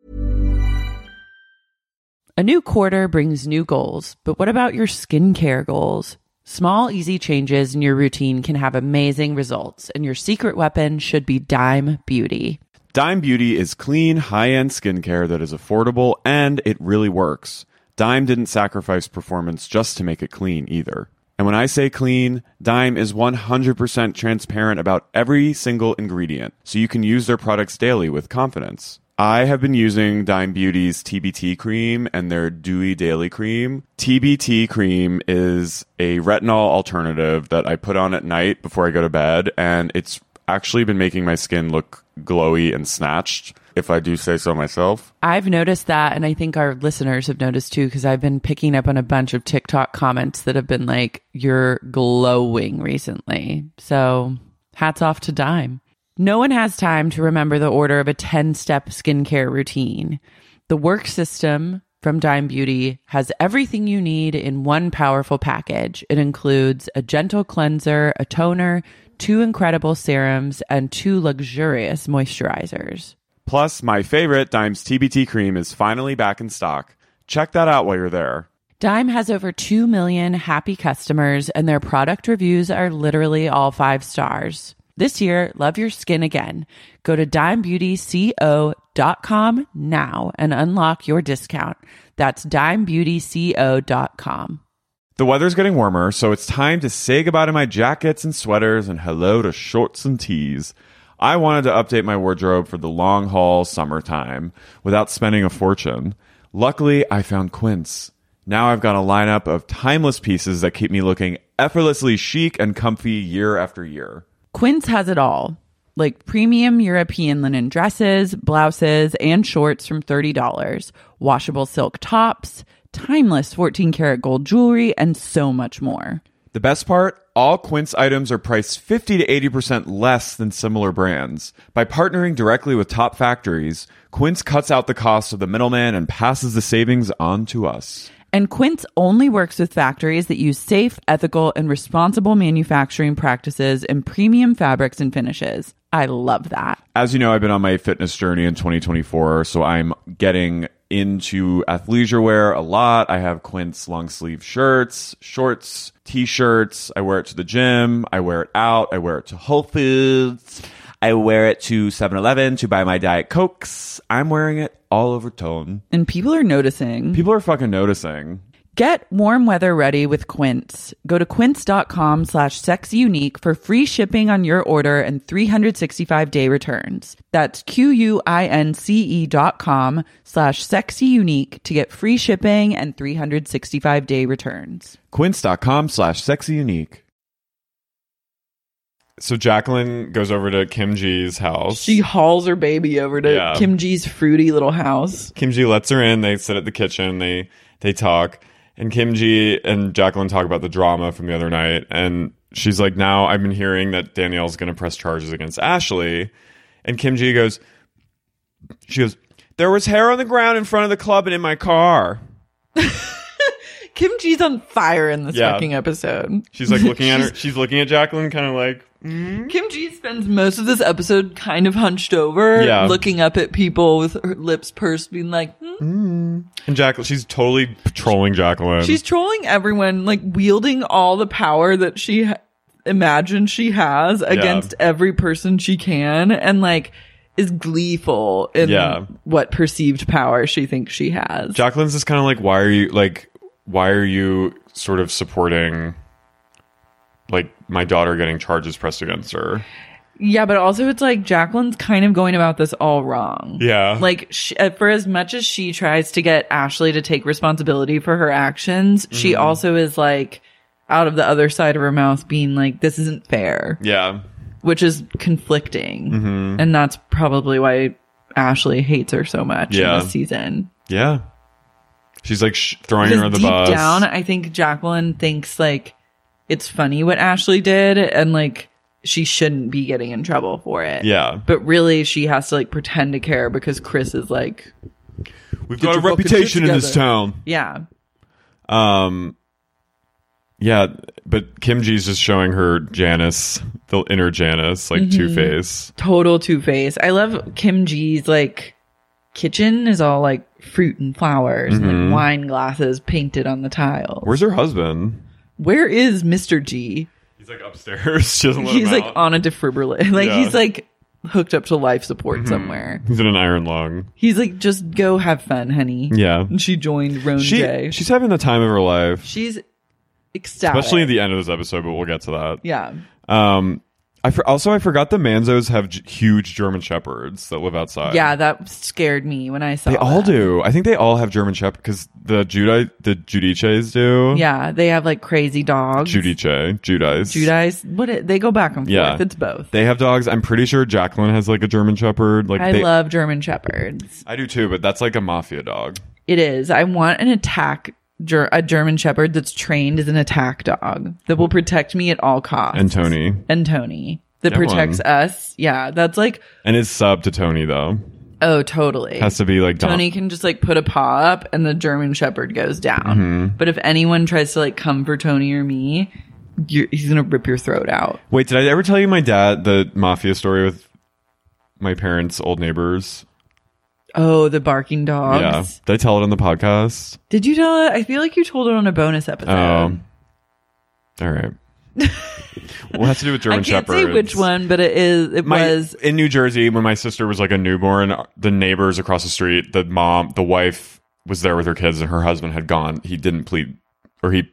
A new quarter brings new goals, but what about your skincare goals? Small, easy changes in your routine can have amazing results, and your secret weapon should be Dime Beauty. Dime Beauty is clean, high-end skincare that is affordable, and it really works. Dime didn't sacrifice performance just to make it clean either. And when I say clean, Dime is one hundred percent transparent about every single ingredient, so you can use their products daily with confidence. I have been using Dime Beauty's T B T cream and their Dewy Daily Cream. T B T cream is a retinol alternative that I put on at night before I go to bed, and it's actually been making my skin look glowy and snatched, if I do say so myself. I've noticed that, and I think our listeners have noticed too, because I've been picking up on a bunch of TikTok comments that have been like, you're glowing recently. So hats off to Dime. No one has time to remember the order of a ten-step skincare routine. The work system from Dime Beauty has everything you need in one powerful package. It includes a gentle cleanser, a toner, two incredible serums, and two luxurious moisturizers. Plus, my favorite, Dime's T B T cream, is finally back in stock. Check that out while you're there. Dime has over two million happy customers, and their product reviews are literally all five stars. This year, love your skin again. Go to dime beauty co dot com now and unlock your discount. That's dime beauty co dot com. The weather's getting warmer, so it's time to say goodbye to my jackets and sweaters and hello to shorts and tees. I wanted to update my wardrobe for the long haul summertime without spending a fortune. Luckily, I found Quince. Now I've got a lineup of timeless pieces that keep me looking effortlessly chic and comfy year after year. Quince has it all, like premium European linen dresses, blouses, and shorts from thirty dollars, washable silk tops, timeless fourteen karat gold jewelry, and so much more. The best part? All Quince items are priced fifty to eighty percent less than similar brands. By partnering directly with top factories, Quince cuts out the cost of the middleman and passes the savings on to us. And Quince only works with factories that use safe, ethical, and responsible manufacturing practices and premium fabrics and finishes. I love that. As you know, I've been on my fitness journey in twenty twenty-four, so I'm getting into athleisure wear a lot. I have Quince long sleeve shirts, shorts, t-shirts. I wear it to the gym. I wear it out. I wear it to Whole Foods. I wear it to seven eleven to buy my Diet Cokes. I'm wearing it all over Tone. And people are noticing. People are fucking noticing. Get warm weather ready with Quince. Go to quince.com slash sexyunique for free shipping on your order and three hundred sixty-five day returns. That's Q-U-I-N-C-E dot com slash sexyunique to get free shipping and three hundred sixty-five day returns. Quince.com slash sexyunique. So Jacqueline goes over to Kim G's house. She hauls her baby over to Yeah. Kim G's fruity little house. Kim G lets her in. They sit at the kitchen. They they talk. And Kim G and Jacqueline talk about the drama from the other night. And she's like, now I've been hearing that Danielle's going to press charges against Ashley. And Kim G goes, she goes, there was hair on the ground in front of the club and in my car. Kim G's on fire in this Yeah. fucking episode. She's like looking at her. She's looking at Jacqueline kind of like, mm-hmm. Kim G spends most of this episode kind of hunched over, Yeah. looking up at people with her lips pursed, being like, hmm. And Jacqueline, she's totally trolling Jacqueline. She's trolling everyone, like wielding all the power that she ha- imagines she has against every person she can, and like is gleeful in Yeah. what perceived power she thinks she has. Jacqueline's just kind of like, why are you like, why are you sort of supporting like my daughter getting charges pressed against her? Yeah, but also it's like Jacqueline's kind of going about this all wrong. Yeah. Like, she, for as much as she tries to get Ashley to take responsibility for her actions, mm-hmm. she also is like out of the other side of her mouth being like, this isn't fair. Yeah. Which is conflicting. Mm-hmm. And that's probably why Ashley hates her so much Yeah. in this season. Yeah. She's like sh- throwing Because her on the deep bus. down, I think Jacqueline thinks like it's funny what Ashley did and like she shouldn't be getting in trouble for it. Yeah. But really she has to like pretend to care because Chris is like, we've Get got a your fucking reputation shit in this together. town. yeah. Um, yeah, but Kim G's just showing her Janice, the inner Janice, like Mhm. Two-Face. Total Two-Face. I love Kim G's like kitchen is all like fruit and flowers and Mhm. like wine glasses painted on the tiles. Where's her husband? Where is Mister G? He's like upstairs. She doesn't let He's him like out. on a defibrillator. Like Yeah. he's like hooked up to life support Mhm. somewhere. He's in an iron lung. He's like, just go have fun, honey. Yeah. And she joined Roan She, J. she's having the time of her life. She's ecstatic. Especially at the end of this episode, but we'll get to that. Yeah. Um, I for, also I forgot the Manzos have j- huge German shepherds that live outside. Yeah, that scared me when I saw they all that. do. I think they all have German shepherd because the Judi the Judices do. Yeah, they have like crazy dogs. Judice, Judice, Judice. What it, they go back and forth. Yeah, It's both. They have dogs. I'm pretty sure Jacqueline has like a German shepherd. Like I they, love German shepherds. I do too, but that's like a mafia dog. It is. I want an attack ger- a German shepherd that's trained as an attack dog that will protect me at all costs. And Tony. And Tony. That Get protects one. us. Yeah, that's like, And it's sub to Tony though. oh, totally. Has to be like Dom- Tony can just like put a paw up and the German shepherd goes down. Mhm. But if anyone tries to like come for Tony or me, you're, he's gonna rip your throat out. Wait, did I ever tell you my dad the mafia story with my parents' old neighbors? Oh, the barking dogs. Yeah. Did I tell it on the podcast? Did you tell it? I feel like you told it on a bonus episode. Um, all right. Well, it has to do with German I can't shepherds. say which one, but it is. It My- was. in New Jersey when my sister was like a newborn. The neighbors across the street, the mom, the wife was there with her kids, and her husband had gone. He didn't plead, or he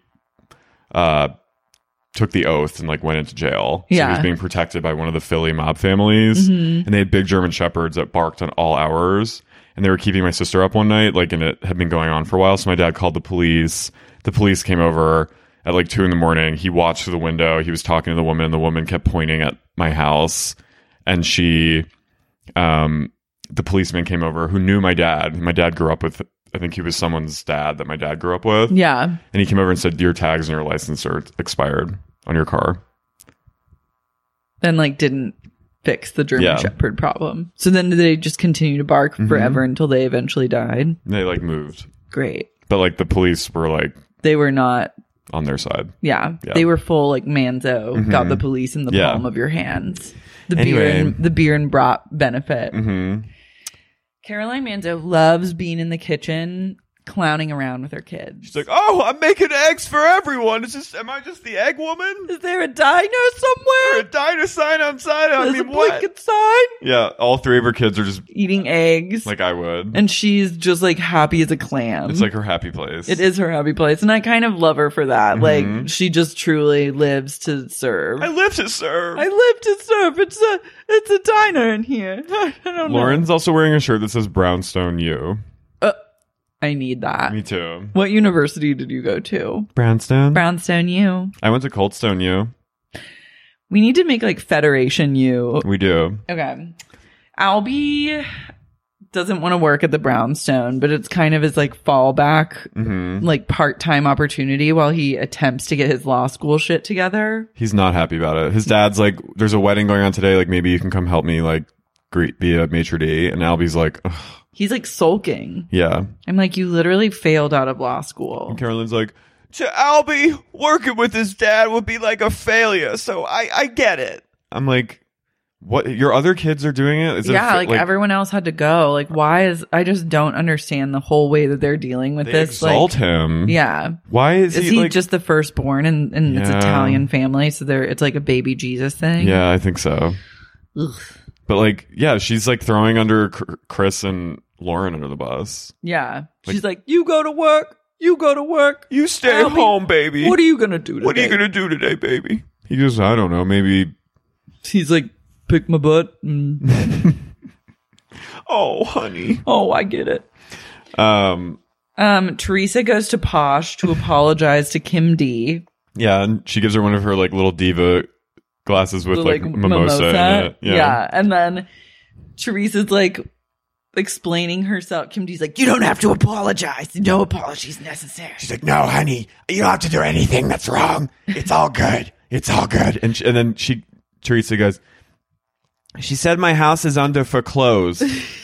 uh, took the oath and like went into jail. So he Yeah. was being protected by one of the Philly mob families, Mhm. and they had big German shepherds that barked on all hours. And they were keeping my sister up one night, like, and it had been going on for a while. So my dad called the police. The police came over at like two in the morning. He watched through the window. He was talking to the woman, and the woman kept pointing at my house. And she, um, the policeman came over who knew my dad. My dad grew up with, I think he was someone's dad that my dad grew up with. Yeah. And he came over and said, your tags and your license are expired on your car. Then like didn't fix the German Yeah. shepherd problem. So then did they just continue to bark Mhm. forever until they eventually died? And they like moved. Great. But like the police were like They were not. on their side. Yeah, Yeah. they were full like Manzo. Mhm. Got the police in the Yeah. palm of your hands. The Anyway. beer and the beer and brat benefit. Mm-hmm. Caroline Manzo loves being in the kitchen clowning around with her kids. She's like, oh, I'm making eggs for everyone. Is this, am I just the egg woman? Is there a diner somewhere? Is there a diner sign outside? I There's mean, a what? blinking sign? Yeah, all three of her kids are just eating eggs. like I would. And she's just like happy as a clam. It's like her happy place. It is her happy place. And I kind of love her for that. Mhm. Like, she just truly lives to serve. I live to serve. I live to serve. It's a, it's a diner in here. I don't know. Lauren's also wearing a shirt that says Brownstone U. Uh, I need that. Me too. What university did you go to? Brownstone. Brownstone U. I went to Coldstone U. We need to make like Federation U. We do. Okay. Albie doesn't want to work at the Brownstone, but it's kind of his like fallback, Mm-hmm. like part-time opportunity while he attempts to get his law school shit together. He's not happy about it. His dad's like, there's a wedding going on today. Like, maybe you can come help me, like, greet, be a maitre d'. And Albie's like, ugh. He's like sulking. Yeah. I'm like, you literally failed out of law school. And Caroline's like, to Albie, working with his dad would be like a failure. So I, I get it. I'm like, what? Your other kids are doing it? Is it yeah, fa- like, everyone else had to go. Like, why is, I just don't understand the whole way that they're dealing with They this. exalt like, him. Yeah. Why is, Is he, he like, just the firstborn and, and it's Yeah. Italian family? So they're, it's like a baby Jesus thing. Yeah, I think so. Ugh. But like, yeah, she's like throwing under C- Chris and Lauren under the bus. Yeah. She's like, you go to work. You go to work. You stay Albie, home, baby. What are you going to do today? What are you going to do today, baby? He goes, I don't know, maybe. He's like, pick my butt. Mm. Oh, honey. Oh, I get it. Um, Um, Teresa goes to Posh to apologize to Kim D. yeah, and she gives her one of her like little diva glasses with The, like, mimosa, in it. Yeah. yeah. And then Teresa's like explaining herself. Kim D's like, you don't have to apologize. No apologies necessary. She's like, no, honey, you don't have to do anything that's wrong. It's all good. It's all good. And she, and then she, Teresa goes, she said my house is under foreclosed.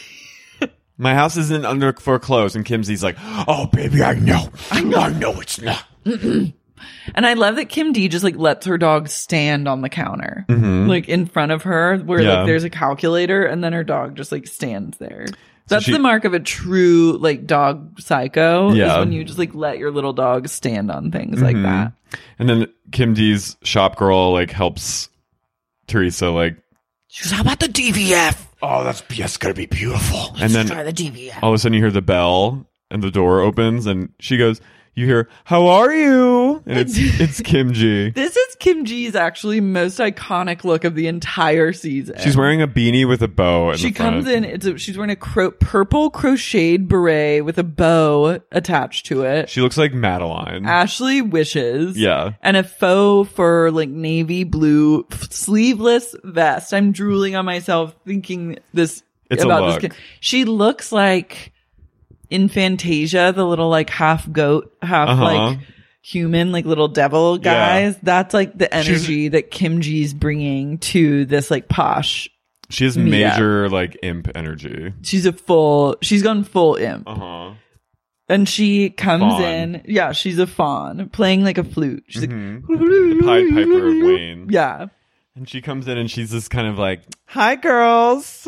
My house isn't under foreclosed. And Kimsy's like, oh, baby, I know. I know, I know it's not. And I love that Kim D just like lets her dog stand on the counter, Mhm. like in front of her, where Yeah. like there's a calculator, and then her dog just like stands there. So That's she- the mark of a true like dog psycho. Yeah. Is when you just like let your little dog stand on things like Mhm. that. And then Kim D's shop girl like helps Teresa like, She's how about the D V F? oh, that's, that's going to be beautiful. Let's and then try the D V F. all of a sudden you hear the bell and the door opens and she goes, you hear, how are you? And it's, it's Kim G. This is Kim G's actually most iconic look of the entire season. She's wearing a beanie with a bow. In She the front. comes in. It's a, she's wearing a cro- purple crocheted beret with a bow attached to it. She looks like Madeline. Ashley wishes. Yeah. And a faux fur, like navy blue f- sleeveless vest. I'm drooling on myself thinking this It's a about look. this. Kid. She looks like in Fantasia, the little like half goat, half Uh-huh. like human, like little devil guys. Yeah. That's like the She's- energy that Kim G's bringing to this like posh. She has meetup. major like imp energy. She's a full, she's gone full imp. Uh huh. And she comes Fawn. in. Yeah, she's a fawn playing like a flute. She's Mhm. like, The Pied Piper of Wayne. yeah. And she comes in and she's just kind of like, hi, girls.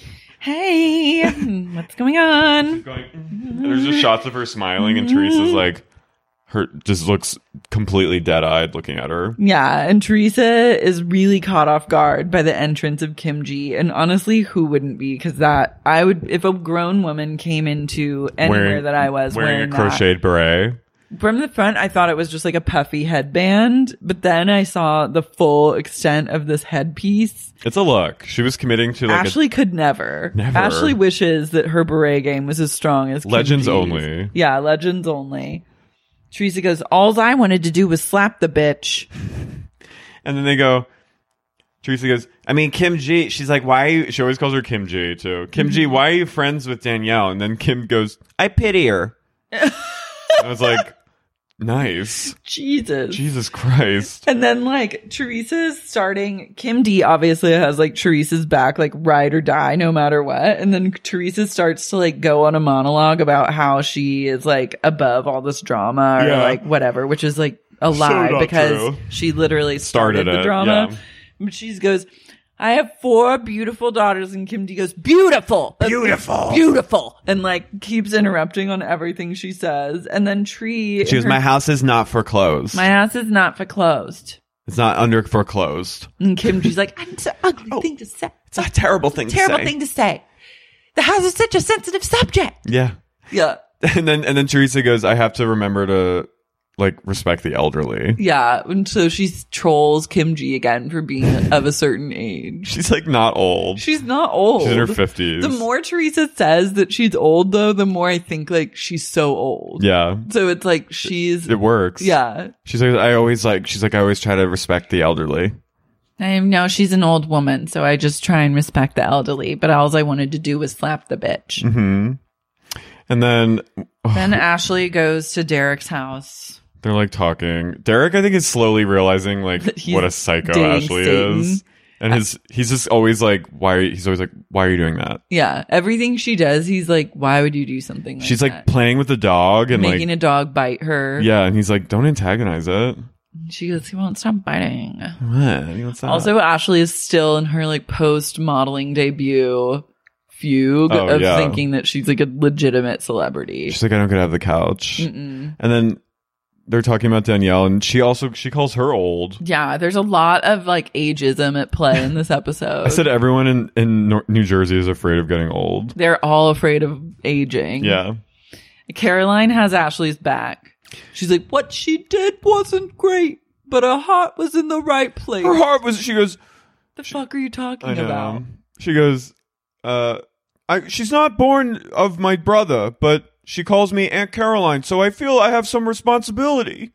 Hey, what's going on? Going, and there's just shots of her smiling, and Teresa's like, her just looks completely dead eyed looking at her. Yeah, and Teresa is really caught off guard by the entrance of Kim G. And honestly, who wouldn't be? Because that, I would, if a grown woman came into anywhere Wearing- that I was wearing, wearing, a crocheted beret. that, from the front, I thought it was just like a puffy headband. But then I saw the full extent of this headpiece. It's a look. She was committing to like Ashley could never. Never. Ashley wishes that her beret game was as strong as Kim Legends G's. only. Yeah, legends only. Teresa goes, alls I wanted to do was slap the bitch. And then they go, Teresa goes, I mean, Kim G, she's like, why are you, she always calls her Kim G too. Kim G, why are you friends with Danielle? And then Kim goes, I pity her. I was like, nice. Jesus. Jesus Christ. And then like Teresa's starting, Kim D obviously has like Teresa's back, like ride or die no matter what. And then Teresa starts to like go on a monologue about how she is like above all this drama or Yeah. like whatever, which is like a So lie not because true. she literally started, Started the it, drama. yeah. But she goes, I have four beautiful daughters, and Kim D goes, beautiful, Beautiful. beautiful, and like keeps interrupting on everything she says. And then Tree, She goes, her- my house is not foreclosed. my house is not foreclosed. It's not under foreclosed. And Kim D's like, it's an ugly thing to say. It's a terrible thing Terrible to say. thing to say. The house is such a sensitive subject. Yeah. Yeah. And then and then Teresa goes, I have to remember to like respect the elderly. Yeah. And so she trolls Kim G again for being of a certain age. She's like not old. She's not old. She's in her fifties. The more Teresa says that she's old, though, the more I think like she's so old. Yeah. So it's like she's. It works. Yeah. She's like, I always like, she's like, I always try to respect the elderly. I know she's an old woman, so I just try and respect the elderly. But all I wanted to do was slap the bitch. Mm-hmm. And then. Then Ashley goes to Derek's house. They're like talking. Derek, I think, is slowly realizing like He's what a psycho dating Ashley Satan. is. And his he's just always like, why are you, he's always like, why are you doing that? Yeah. Everything she does, he's like, why would you do something like She's that? like playing with the dog and Making like a dog bite her. yeah, and he's like, don't antagonize it. She goes, he won't stop biting. What? He won't stop. Also, Ashley is still in her like post modeling debut fugue Oh, of yeah. thinking that she's like a legitimate celebrity. She's like, I don't get out of the couch. Mm-mm. And then they're talking about Danielle, and she also she calls her old. Yeah, there's a lot of like ageism at play in this episode. I said everyone in in Nor- New Jersey is afraid of getting old. They're all afraid of aging. Yeah. Caroline has Ashley's back. She's like, what she did wasn't great, but her heart was in the right place. Her heart was. She goes. The fuck are you talking I know. about? She goes. Uh, I she's not born of my brother, but she calls me Aunt Caroline, so I feel I have some responsibility.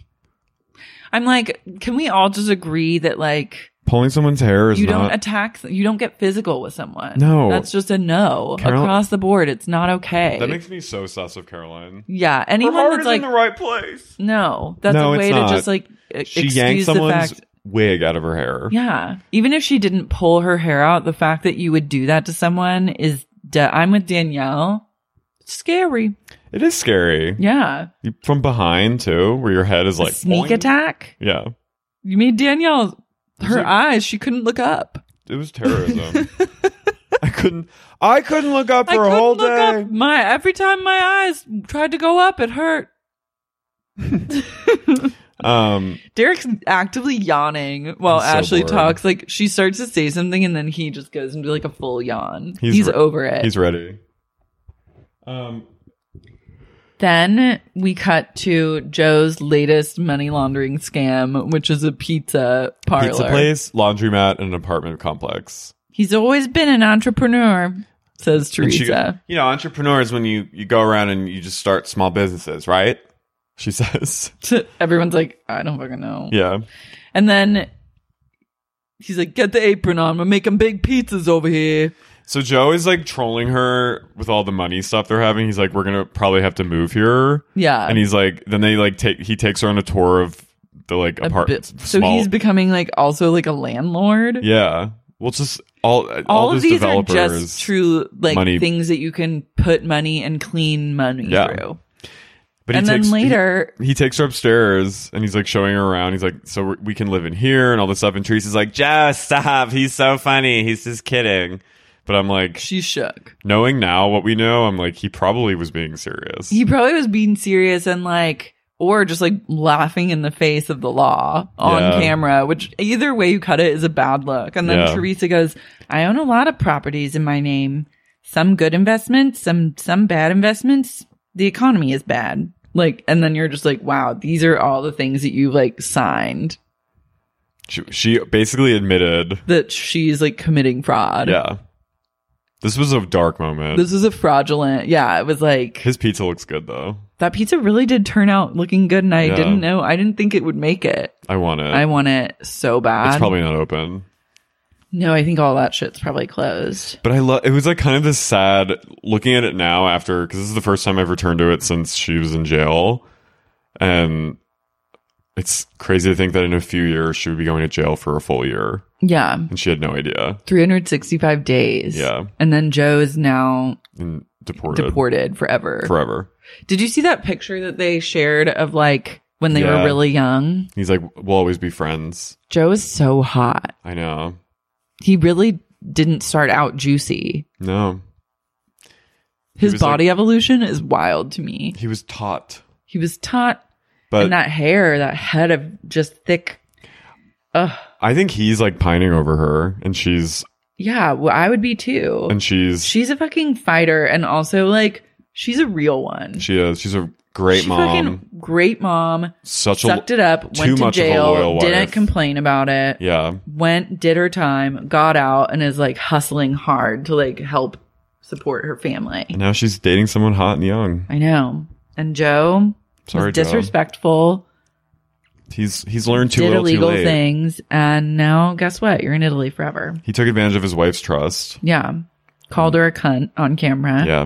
I'm like, can we all just agree that like Pulling someone's hair is you not. don't attack, you don't get physical with someone. No. That's just a no Carol- across the board. It's not okay. That makes me so sus of Caroline. yeah, Her anyone heart that's is like in the right place. no, that's No, a way it's to not. just like e- She excuse yanked the someone's fact. wig out of her hair. Yeah, even if she didn't pull her hair out, the fact that you would do that to someone is. Da- I'm with Danielle. Scary. It is scary. Yeah. You, from behind too, where your head is like Sneak boing. attack. Yeah, You made Danielle. Her like- eyes. She couldn't look up. it was terrorism. I couldn't. I couldn't look up I for a couldn't whole look day. up. My every time my eyes tried to go up, it hurt. Um, Derek's actively yawning while He's so Ashley bored. talks. Like she starts to say something, and then he just goes into like a full yawn. He's He's, re- over it. he's ready. Um, Then we cut to Joe's latest money laundering scam, which is a pizza parlor. pizza place, laundromat, and an apartment complex. He's always been an entrepreneur, says And she- Teresa. you know, entrepreneurs when you you go around and you just start small businesses, right? She says. Everyone's like, I don't fucking know. Yeah. And then he's like, get the apron on. We're making big pizzas over here. So Joe is like trolling her with all the money stuff they're having. He's like, we're gonna probably have to move here. Yeah. And he's like, then they like take he takes her on a tour of the like A apartment. bit- so he's becoming like also like a landlord. Yeah. Well, it's just all all, All of these these are developers. just true like money- things that you can put money and clean money Yeah. through. But And he then takes, later- he, he takes her upstairs and he's like showing her around. He's like, so we- we can live in here and all this stuff. And Teresa's like, just stop. He's so funny. He's just kidding. But I'm like, She's shook. knowing now what we know, I'm like, he probably was being serious. He probably was being serious and like, or just like laughing in the face of the law on Yeah. camera, which either way you cut it is a bad look. And then Yeah. Teresa goes, I own a lot of properties in my name. Some good investments, some, some bad investments. The economy is bad. Like, and then you're just like, wow, these are all the things that you like signed She, she basically admitted, that she's like committing fraud. yeah. This was a dark moment. This is a fraudulent. Yeah. It was like, His pizza looks good though. that pizza really did turn out looking good. And I Yeah. didn't know, I didn't think it would make it. I want it. I want it so bad. It's probably not open. No, I think all that shit's probably closed. But I love. It was like kind of this sad looking at it now after because this is the first time I've returned to it since she was in jail, and it's crazy to think that in a few years she would be going to jail for a full year, Yeah. and she had no idea. three hundred sixty-five days. Yeah. And then Joe is now And deported, deported forever. forever. Did you see that picture that they shared of like when they Yeah. were really young? He's like, we'll always be friends. Joe is so hot. I know. He really didn't start out juicy. No. His body like, evolution is wild to me. He was taut. He was taut. But and that hair, that head of just thick. Ugh. I think he's like pining over her, and she's. Yeah, well, I would be too. And she's. She's a fucking fighter, and also like she's a real one. She is. She's a great she's mom. Fucking great mom. Such sucked a, it up. Went to jail. Didn't complain about it. Yeah. Went, did her time, got out, and is like hustling hard to like help support her family. And now she's dating someone hot and young. I know. And Joe Sorry, was disrespectful. Joe. He's he's learned too did little, illegal too late. things, and now guess what? You're in Italy forever. He took advantage of his wife's trust. Yeah, called her a cunt on camera. Yeah,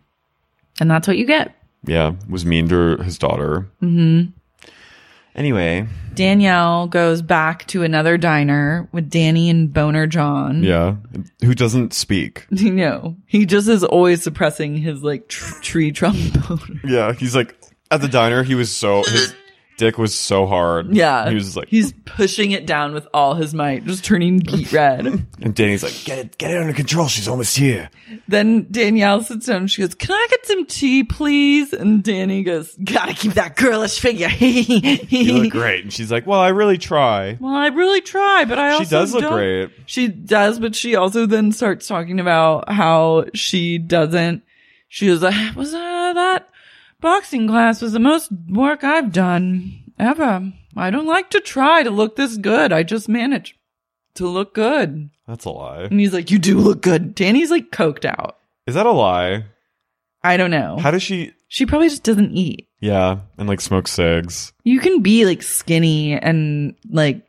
and that's what you get. Yeah, was mean to his daughter. Mm-hmm. Anyway, Danielle goes back to another diner with Danny and Boner John. Yeah, who doesn't speak. You know, he just is always suppressing his like tr- tree trunk boner. Yeah, he's like at the diner. He was so his dick was so hard. Yeah, he was like he's pushing it down with all his might, just turning beet red. And Danny's like, get it, get it under control. She's almost here. Then Danielle sits down and she goes, can I get some tea, please? And Danny goes, gotta keep that girlish figure. You look great. And she's like, well, I really try. Well, I really try, but I also She does look don't. great. She does, but she also then starts talking about how she doesn't. She was like, was uh, that boxing class was the most work I've done ever. I don't like to try to look this good. I just manage to look good. That's a lie. And he's like, you do look good. Danny's like coked out. Is that a lie? I don't know. How does she? She probably just doesn't eat. Yeah, and like smoke cigs. You can be like skinny and like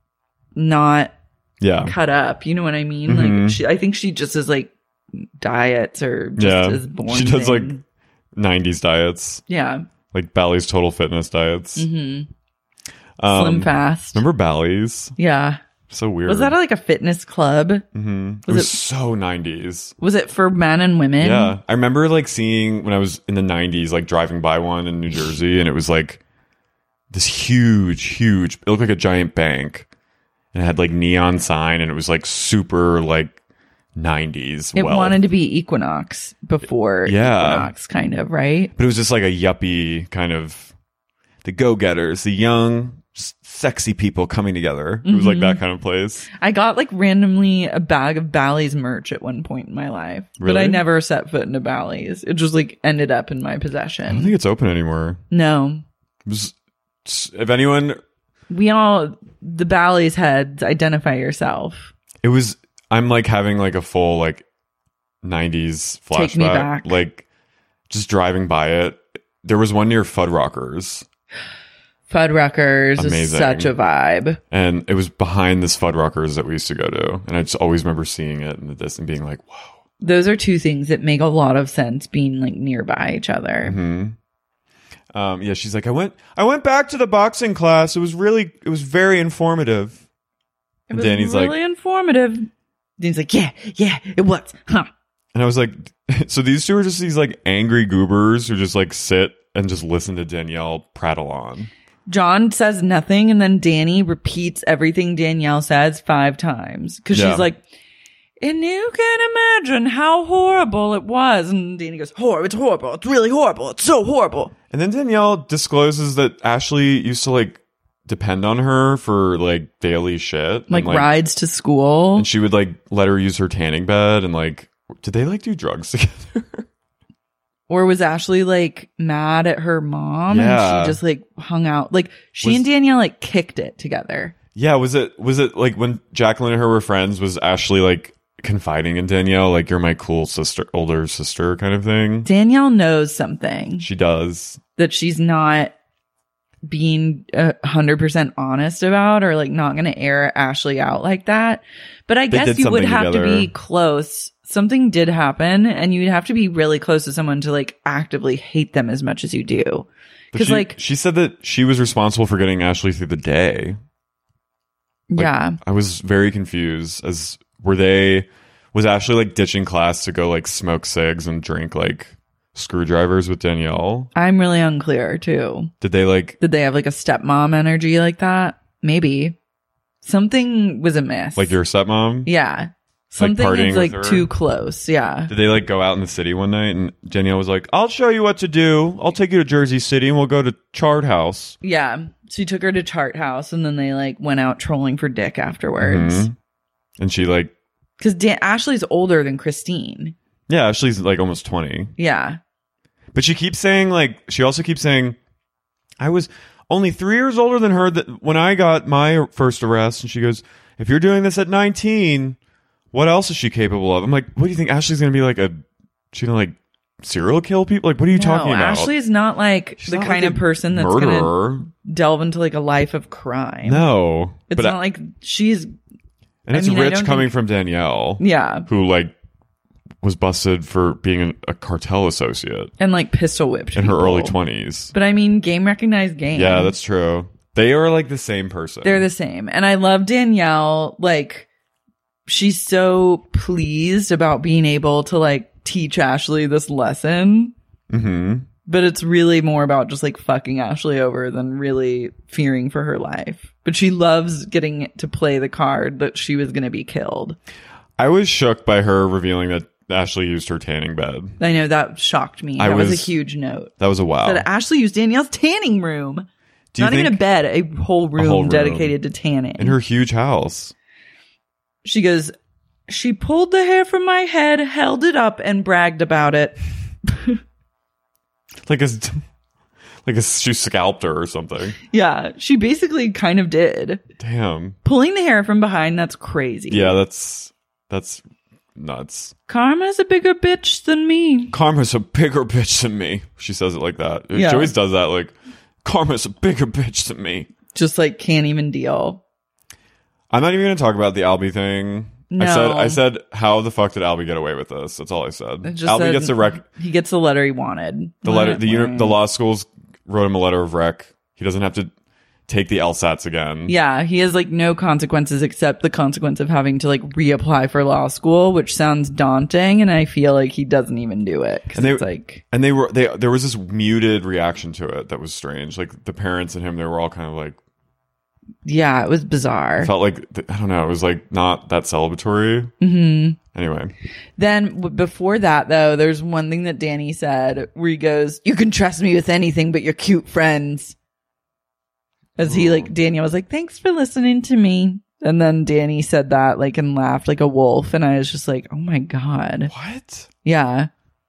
not yeah. cut up. You know what I mean? Mm-hmm. Like she, I think she just is like diets or just yeah. is born. She does thing. like nineties diets. Yeah. Like Bally's Total Fitness diets. Mm-hmm. Um, Slim fast. Remember Bally's? Yeah. So weird. Was that like a fitness club? Mm-hmm. Was it was it, so nineties. Was it for men and women? Yeah. I remember like seeing when I was in the nineties, like driving by one in New Jersey, and it was like this huge, huge, it looked like a giant bank. And it had like neon sign, and it was like super like nineties. It wealth. wanted to be Equinox before yeah. Equinox, kind of, right? But it was just like a yuppie kind of, the go-getters, the young, sexy people coming together. It was mm-hmm. like that kind of place. I got like randomly a bag of Bally's merch at one point in my life. Really? But I never set foot into Bally's. It just like ended up in my possession. I don't think it's open anymore. No. It was, if anyone... We all, the Bally's heads, identify yourself. It was, I'm like having like a full like nineties flashback. Take me back. Like just driving by it. There was one near Fuddruckers. Fuddruckers is Amazing. such a vibe. And it was behind this Fuddruckers that we used to go to. And I just always remember seeing it in the distance and being like, whoa. Those are two things that make a lot of sense being like nearby each other. Mm-hmm. Um, yeah, she's like, I went, I went back to the boxing class. It was really, it was very informative. It was Danny's really like, informative. Danny's like, yeah, yeah, it was, huh? And I was like, so these two are just these like angry goobers who just like sit and just listen to Danielle prattle on. John says nothing, and then Danny repeats everything Danielle says five times because Yeah. she's like, and you can imagine how horrible it was. And Danny goes, horrible, it's horrible. It's really horrible. It's so horrible. And then Danielle discloses that Ashley used to like depend on her for like daily shit. Like, and, rides to school. And she would like let her use her tanning bed and like, did they like do drugs together? Or was Ashley like mad at her mom Yeah. and she just like hung out? Like she Was- and Danielle like kicked it together. Yeah, was it was it like when Jacqueline and her were friends, was Ashley like confiding in Danielle, like, you're my cool sister, older sister kind of thing? Danielle knows something She does. that she's not being a hundred percent honest about, or like not going to air Ashley out like that. But I They guess did you would something have together. to be close. Something did happen, and you'd have to be really close to someone to like actively hate them as much as you do. But Because she, like, she said that she was responsible for getting Ashley through the day. Like, yeah, I was very confused. As were they? Was Ashley like ditching class to go like smoke cigs and drink like screwdrivers with Danielle? I'm really unclear too. Did they like? Did they have like a stepmom energy like that? Maybe. Something was amiss. Like your stepmom? Yeah. Something partying is like with her? too close. Yeah. Did they like go out in the city one night and Danielle was like, I'll show you what to do. I'll take you to Jersey City and we'll go to Chart House. Yeah. She took her to Chart House and then they like went out trolling for dick afterwards. Mm-hmm. And she like... Because Dan- Ashley's older than Christine. Yeah, Ashley's like almost twenty. Yeah. But she keeps saying like... She also keeps saying, I was only three years older than her that when I got my first arrest. And she goes, if you're doing this at nineteen... What else is she capable of? I'm like, what do you think? Ashley's going to be like a, she's going to like serial kill people? Like, what are you no, talking about? Ashley's not like She's the not kind like of a person that's going to delve into like a life of crime. No. It's but not I, like she's. And it's I mean, rich coming think, from Danielle. Yeah. Who like was busted for being an, a cartel associate. And like pistol whipped in people. her early twenties. But I mean, game recognized game. Yeah, that's true. They are like the same person. They're the same. And I love Danielle. Like, she's so pleased about being able to like teach Ashley this lesson. Mm-hmm. But it's really more about just like fucking Ashley over than really fearing for her life. But she loves getting to play the card that she was going to be killed. I was shook by her revealing that Ashley used her tanning bed. I know, that shocked me. I that was, was a huge note. That was a wow. That Ashley used Danielle's tanning room. Do you Not even a bed, a whole room, a whole room dedicated to tanning. in her huge house. She goes, she pulled the hair from my head, held it up, and bragged about it. like a, like a, she scalped her or something. Yeah, she basically kind of did. Damn. Pulling the hair from behind, that's crazy. Yeah, that's, that's nuts. Karma's a bigger bitch than me. Karma's a bigger bitch than me. She says it like that. Yeah. She always does that, like, Karma's a bigger bitch than me. Just like can't even deal. I'm not even going to talk about the Albie thing. No. I said, I said, how the fuck did Albie get away with this? That's all I said. It just Albie said gets a rec. He gets the letter he wanted. The letter, the uni- the law schools wrote him a letter of rec. He doesn't have to take the LSATs again. Yeah, he has like no consequences except the consequence of having to like reapply for law school, which sounds daunting, and I feel like he doesn't even do it. And they, it's like, and they were, they, there was this muted reaction to it that was strange. Like the parents and him, they were all kind of like, yeah, it was bizarre. It felt like, I don't know, it was like not that celebratory. Mm-hmm. Anyway. Then w- before that, though, there's one thing that Danny said where he goes, you can trust me with anything but your cute friends. As he like, Daniel was like, thanks for listening to me. And then Danny said that like and laughed like a wolf. And I was just like, oh my God. What? Yeah.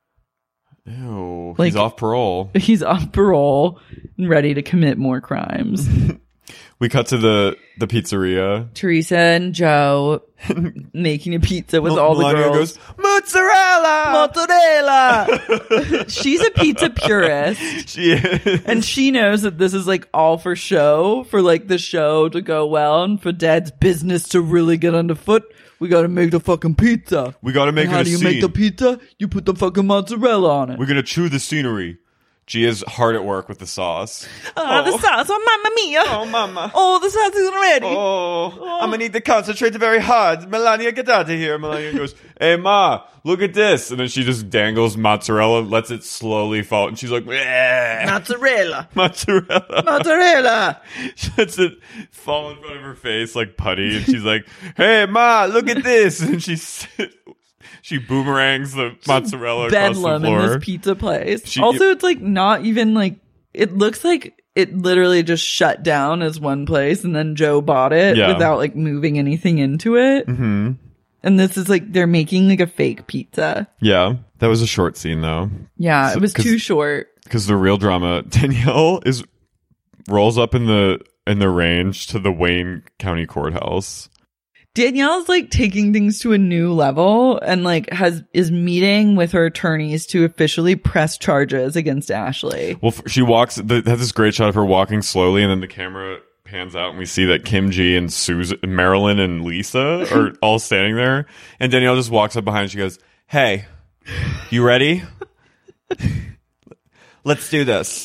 Ew. Like, he's off parole. He's off parole and ready to commit more crimes. We cut to the, the pizzeria. Teresa and Joe making a pizza with Mel- all the Melania girls. goes, mozzarella! Mozzarella! She's a pizza purist. She is. And she knows that this is like all for show, for like the show to go well and for Dad's business to really get underfoot. We gotta make the fucking pizza. We gotta make and it how a do you scene. make the pizza? You put the fucking mozzarella on it. We're gonna chew the scenery. Gia's hard at work with the sauce. Uh, oh. The sauce, oh mamma mia! Oh, mama. Oh, the sauce is ready. Oh, oh, I'm gonna need to concentrate very hard. Melania, get out of here. Melania goes, hey, Ma, look at this. And then she just dangles mozzarella, lets it slowly fall. And she's like, eh. Mozzarella. Mozzarella. Mozzarella. She lets it fall in front of her face like putty. And she's like, hey, Ma, look at this. And she's... She boomerangs the mozzarella across the Bedlam floor. in this pizza place. She- also, it's like not even like, it looks like it literally just shut down as one place and then Joe bought it Yeah. without like moving anything into it. Mm-hmm. And this is like, they're making like a fake pizza. Yeah, that was a short scene though. Yeah, So- it was 'cause- too short. Because the real drama, Danielle is rolls up in the in the range to the Wayne County Courthouse. Danielle's like taking things to a new level and like has is meeting with her attorneys to officially press charges against Ashley. Well, f- she walks. The, has this great shot of her walking slowly, and then the camera pans out, and we see that Kim G and Susan, Marilyn, and Lisa are all standing there, and Danielle just walks up behind. And she goes, "Hey, you ready? Let's do this."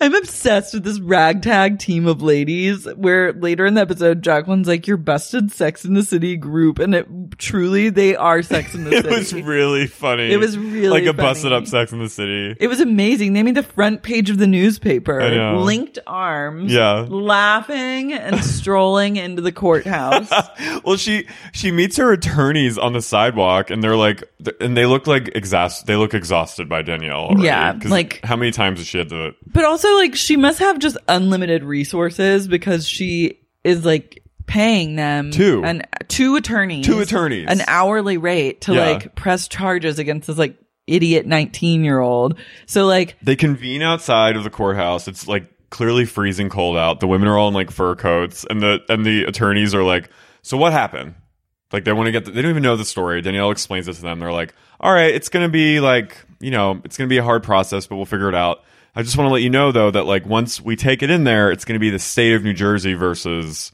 I'm obsessed with this ragtag team of ladies where later in the episode, Jacqueline's like, your busted Sex in the City group. And it truly, they are Sex in the City. It was really funny. It was really Like a funny. busted up Sex in the City. It was amazing. They made the front page of the newspaper. I know. Linked arms. Yeah. Laughing and strolling into the courthouse. Well, she she meets her attorneys on the sidewalk, and they're like, and they look like exhaust. They look exhausted by Danielle already. Yeah, 'Cause like- how many times has she had to? But also, like, she must have just unlimited resources because she is, like, paying them Two. and two attorneys, Two attorneys. an hourly rate to Yeah. like press charges against this like idiot nineteen year old. So like, They convene outside of the courthouse. It's like clearly freezing cold out. The women are all in like fur coats, and the and the attorneys are like, "So what happened?" Like they want to get. The, they don't even know the story. Danielle explains it to them. They're like, "All right, it's gonna be like you know, it's gonna be a hard process, but we'll figure it out." I just want to let you know though that like once we take it in there, it's gonna be the state of New Jersey versus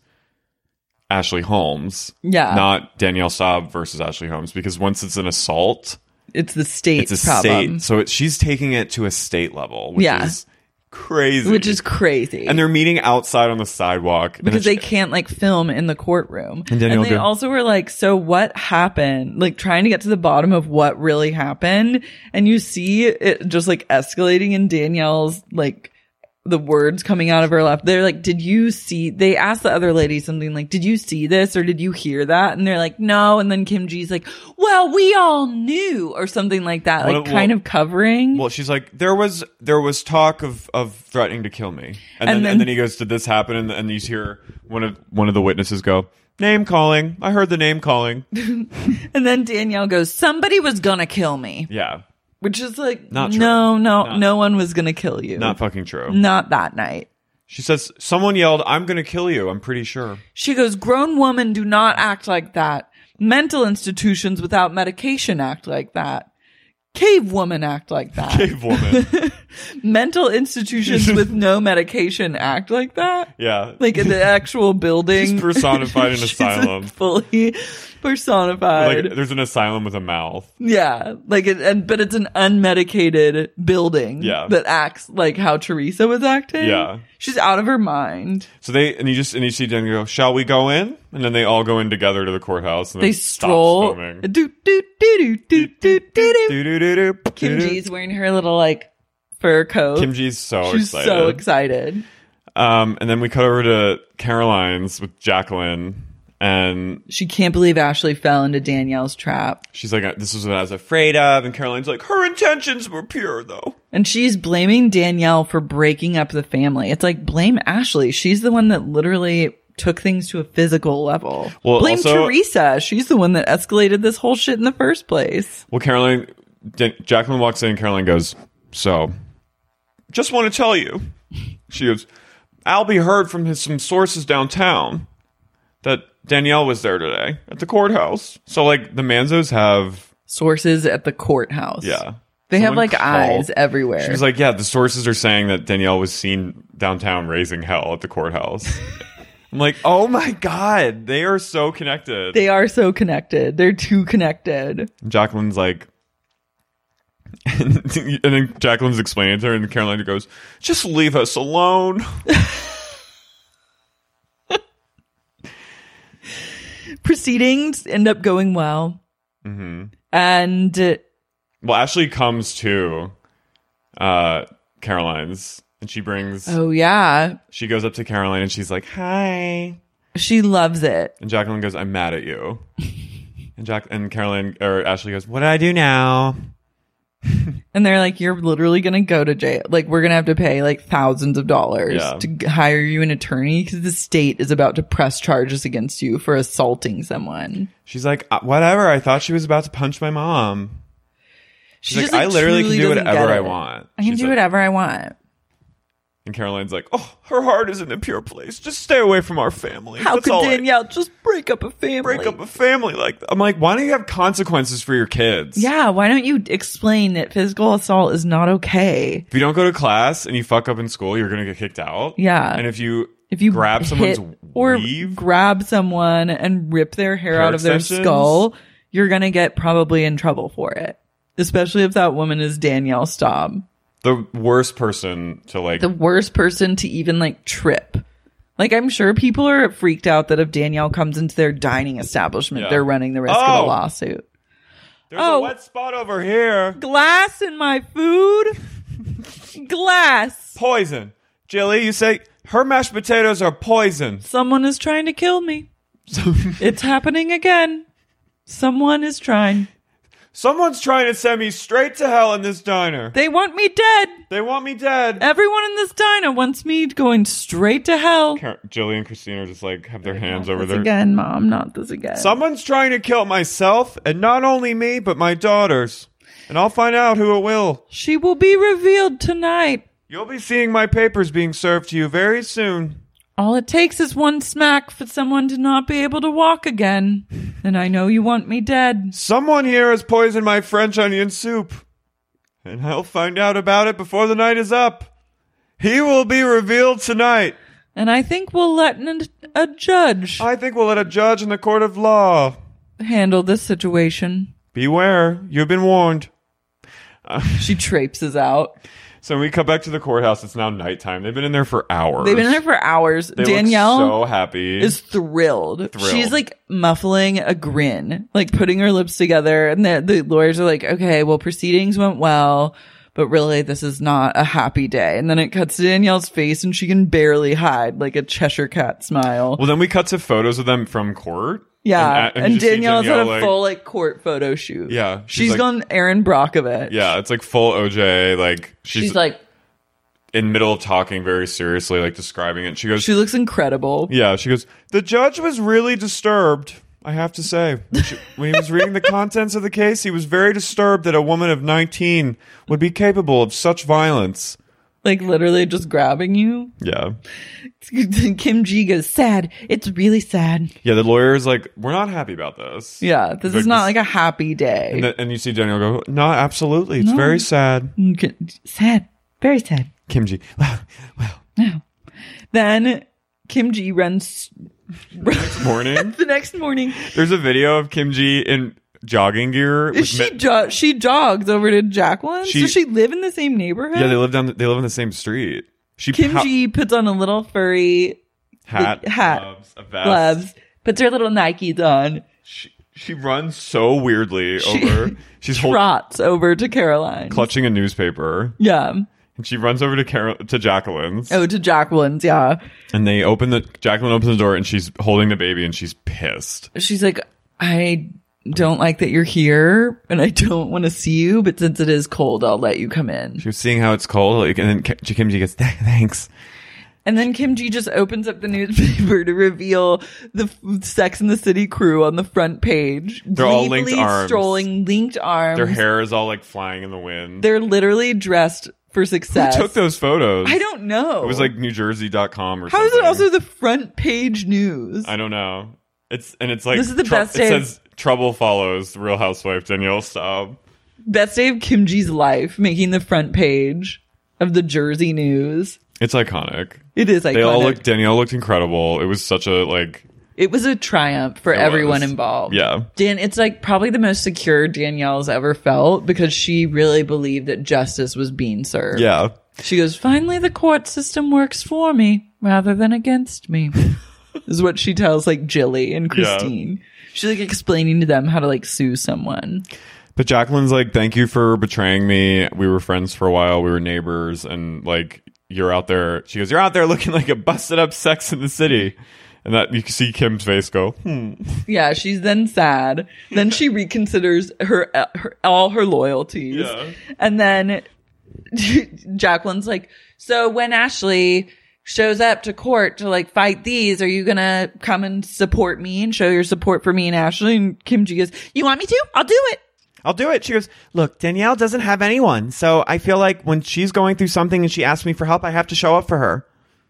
Ashley Holmes. Yeah. Not Danielle Staub versus Ashley Holmes, because once it's an assault, it's the state it's a problem. state. So it, she's taking it to a state level, which Yeah. is crazy. Which is crazy. And they're meeting outside on the sidewalk and because then they can't like film in the courtroom. And Danielle and they go- also were like, so what happened? Like trying to get to the bottom of what really happened. And you see it just like escalating in Danielle's like the words coming out of her left. They're like, did you see, they asked the other lady something like, did you see this or did you hear that? And they're like, no. And then Kim G's like, well, we all knew or something like that. Like Well, kind well- of covering. Well, she's like, there was there was talk of, of threatening to kill me, and, And then, then- and then he goes, did this happen? And, and you hear one of one of the witnesses go, name calling. I heard the name calling. And then Danielle goes, somebody was gonna kill me. Yeah, Which is like, Not true. no, no, Not- no one was gonna kill you. not fucking true. Not that night. She says someone yelled, "I'm going to kill you." I'm pretty sure. She goes, grown women do not act like that. Mental institutions without medication act like that. Cave women act like that. Cave woman. Mental institutions with no medication act like that. Yeah, Like in the actual building. She's personified in She's asylum. Fully personified. Like there's an asylum with a mouth. Yeah, like it, and but it's an unmedicated building. Yeah. that acts like how Teresa was acting. Yeah. she's out of her mind. So they and you just and you see Dan go, "Shall we go in?" And then they all go in together to the courthouse. And They then stop stroll. filming. Do do do do do do do do. Do-do-do-do, Kim do-do. G's wearing her little like fur coat. Kim G's so she's excited. so excited. Um, and then we cut over to Caroline's with Jacqueline, and She can't believe Ashley fell into Danielle's trap. she's like, "This is what I was afraid of." And Caroline's like, "Her intentions were pure, though." And she's blaming Danielle for breaking up the family. It's like, blame Ashley. She's the one that literally took things to a physical level. Well, blame also- Teresa. She's the one that escalated this whole shit in the first place. Well, Caroline, Dan- Jacqueline walks in, and Caroline goes, "So, just want to tell you," she goes, "Albie heard from his some sources downtown that Danielle was there today at the courthouse." So, like, the Manzos have Sources at the courthouse. yeah. They have Someone like called- eyes everywhere. She was like, "Yeah, the sources are saying that Danielle was seen downtown raising hell at the courthouse." I'm like, "Oh my god, they are so connected." they are so connected. They're too connected. And Jacqueline's like, and then Jacqueline's explaining to her, and Caroline goes, "Just leave us alone." Proceedings end up going well. Mm-hmm. And uh, Well, Ashley comes to uh, Caroline's, and she brings. oh yeah, She goes up to Caroline, and she's like, "Hi," she loves it. and Jacqueline goes, "I'm mad at you." And Jack and Caroline or Ashley goes, "What do I do now?" And they're like, you're literally going to go to jail. Like, we're going to have to pay like thousands of dollars Yeah. to g- hire you an attorney because the state is about to press charges against you for assaulting someone. She's like, "Uh, "Whatever." I thought she was about to punch my mom. She's She like, just, like, "I literally can truly do doesn't whatever get I it. want." I can She's do like- whatever I want. And Caroline's like, "Oh, her heart is in a pure place. Just stay away from our family." How That's could all I- Danielle just break up a family? break up a family like that? I'm like, why don't you have consequences for your kids? Yeah, why don't you explain that physical assault is not okay? If you don't go to class and you fuck up in school, you're gonna get kicked out. Yeah. And if you If you grab hit someone's or weave, grab someone and rip their hair Hair out of their extensions? skull, you're going to get probably in trouble for it. Especially if that woman is Danielle Staub. The worst person to like. The worst person to even like trip. Like, I'm sure people are freaked out that if Danielle comes into their dining establishment, Yeah. they're running the risk Oh! of a lawsuit. There's Oh. a wet spot over here. Glass in my food? Glass. Poison. Jilly, you say her mashed potatoes are poison. Someone is trying to kill me. It's happening again. Someone is trying. Someone's trying to send me straight to hell in this diner. They want me dead. They want me dead. Everyone in this diner wants me going straight to hell. Car- Jilly and Christina just like have their hands over This their. again, Mom. Not this again. Someone's trying to kill myself, and not only me, but my daughters. And I'll find out who it will. She will be revealed tonight. You'll be seeing my papers being served to you very soon. All it takes is one smack for someone to not be able to walk again. And I know you want me dead. Someone here has poisoned my French onion soup. And I'll find out about it before the night is up. He will be revealed tonight. And I think we'll let an, a judge I think we'll let a judge in the court of law handle this situation. beware. You've been warned. She traipses out. So when we come back to the courthouse, it's now nighttime. They've been in there for hours. They've been in there for hours. They Danielle look so happy. is thrilled. Thrilled. She's like muffling a grin, like putting her lips together. And the, the lawyers are like, okay, well, proceedings went well, but really this is not a happy day. And then it cuts to Danielle's face and she can barely hide like a Cheshire cat smile. Well, then we cut to photos of them from court. Yeah, and, and and, you just see Danielle's Danielle, had a like- full like court photo shoot. Yeah, she's she's like- gone Aaron Brockovich. Yeah, it's like full O J. Like she's, she's like, in middle of talking very seriously, like describing it. She goes, she looks incredible. yeah, she goes, The judge was really disturbed, I have to say. When she- When he was reading the contents of the case, he was very disturbed that a woman of nineteen would be capable of such violence. Like literally just grabbing you. yeah. Kim G goes, sad. It's really sad. Yeah, the lawyer is like, we're not happy about this. Yeah, this Like is not this- like a happy day. And, then, and you see Daniel go, No, absolutely. It's No. very sad. Okay, sad. Very sad. Kim G. Well, well. Then Kim G runs next morning. the next morning. There's a video of Kim G in jogging gear. with She me- jo- she jogs over to Jacqueline. She- Does she live in the same neighborhood? yeah, they live down. They live in the same street. She Kim pow- G puts on a little furry hat, hat, gloves, a vest. gloves, puts her little Nikes on, She, she runs so weirdly She over. She's hold, trots over to Caroline. clutching a newspaper, Yeah. and she runs over to Carol to Jacqueline's. Oh, to Jacqueline's. Yeah. And they open the Jacqueline opens the door, and she's holding the baby, and she's pissed. She's like, I don't like that you're here, and I don't want to see you, but since it is cold, I'll let you come in. She was seeing how it's cold, like, and then Ki- Kim G goes, "Thanks." And then Kim G just opens up the newspaper to reveal the f- Sex and the City crew on the front page. They're all linked gleefully arms. strolling, linked arms. Their hair is all like flying in the wind. They're literally dressed for success. Who took those photos? I don't know. It was like New Jersey dot com or How something. is it also the front page news? I don't know. It's and it's like This is the best It day of- says trouble follows Real Housewife Danielle Staub. Best day of Kim G's life, making the front page of the Jersey News. It's iconic. It is iconic. They all looked. Danielle looked incredible. It was such a like. It was a triumph for It everyone was. involved. Yeah. Dan, it's like probably the most secure Danielle's ever felt because she really believed that justice was being served. Yeah. She goes, finally the court system works for me rather than against me. Is what she tells like Jilly and Christine. She's like explaining to them how to like sue someone. But Jacqueline's like, thank you for betraying me. We were friends for a while. We were neighbors, and like you're out there. She goes, you're out there looking like a busted up Sex in the City. And that you can see Kim's face go, hmm. Yeah, she's then sad. Then she reconsiders her, her all her loyalties. Yeah. And then Jacqueline's like, so when Ashley shows up to court to like fight these, are you gonna come and support me and show your support for me and Ashley? And Kim G goes, you want me to? I'll do it. I'll do it. She goes, look, Danielle doesn't have anyone. So I feel like when she's going through something and she asks me for help, I have to show up for her.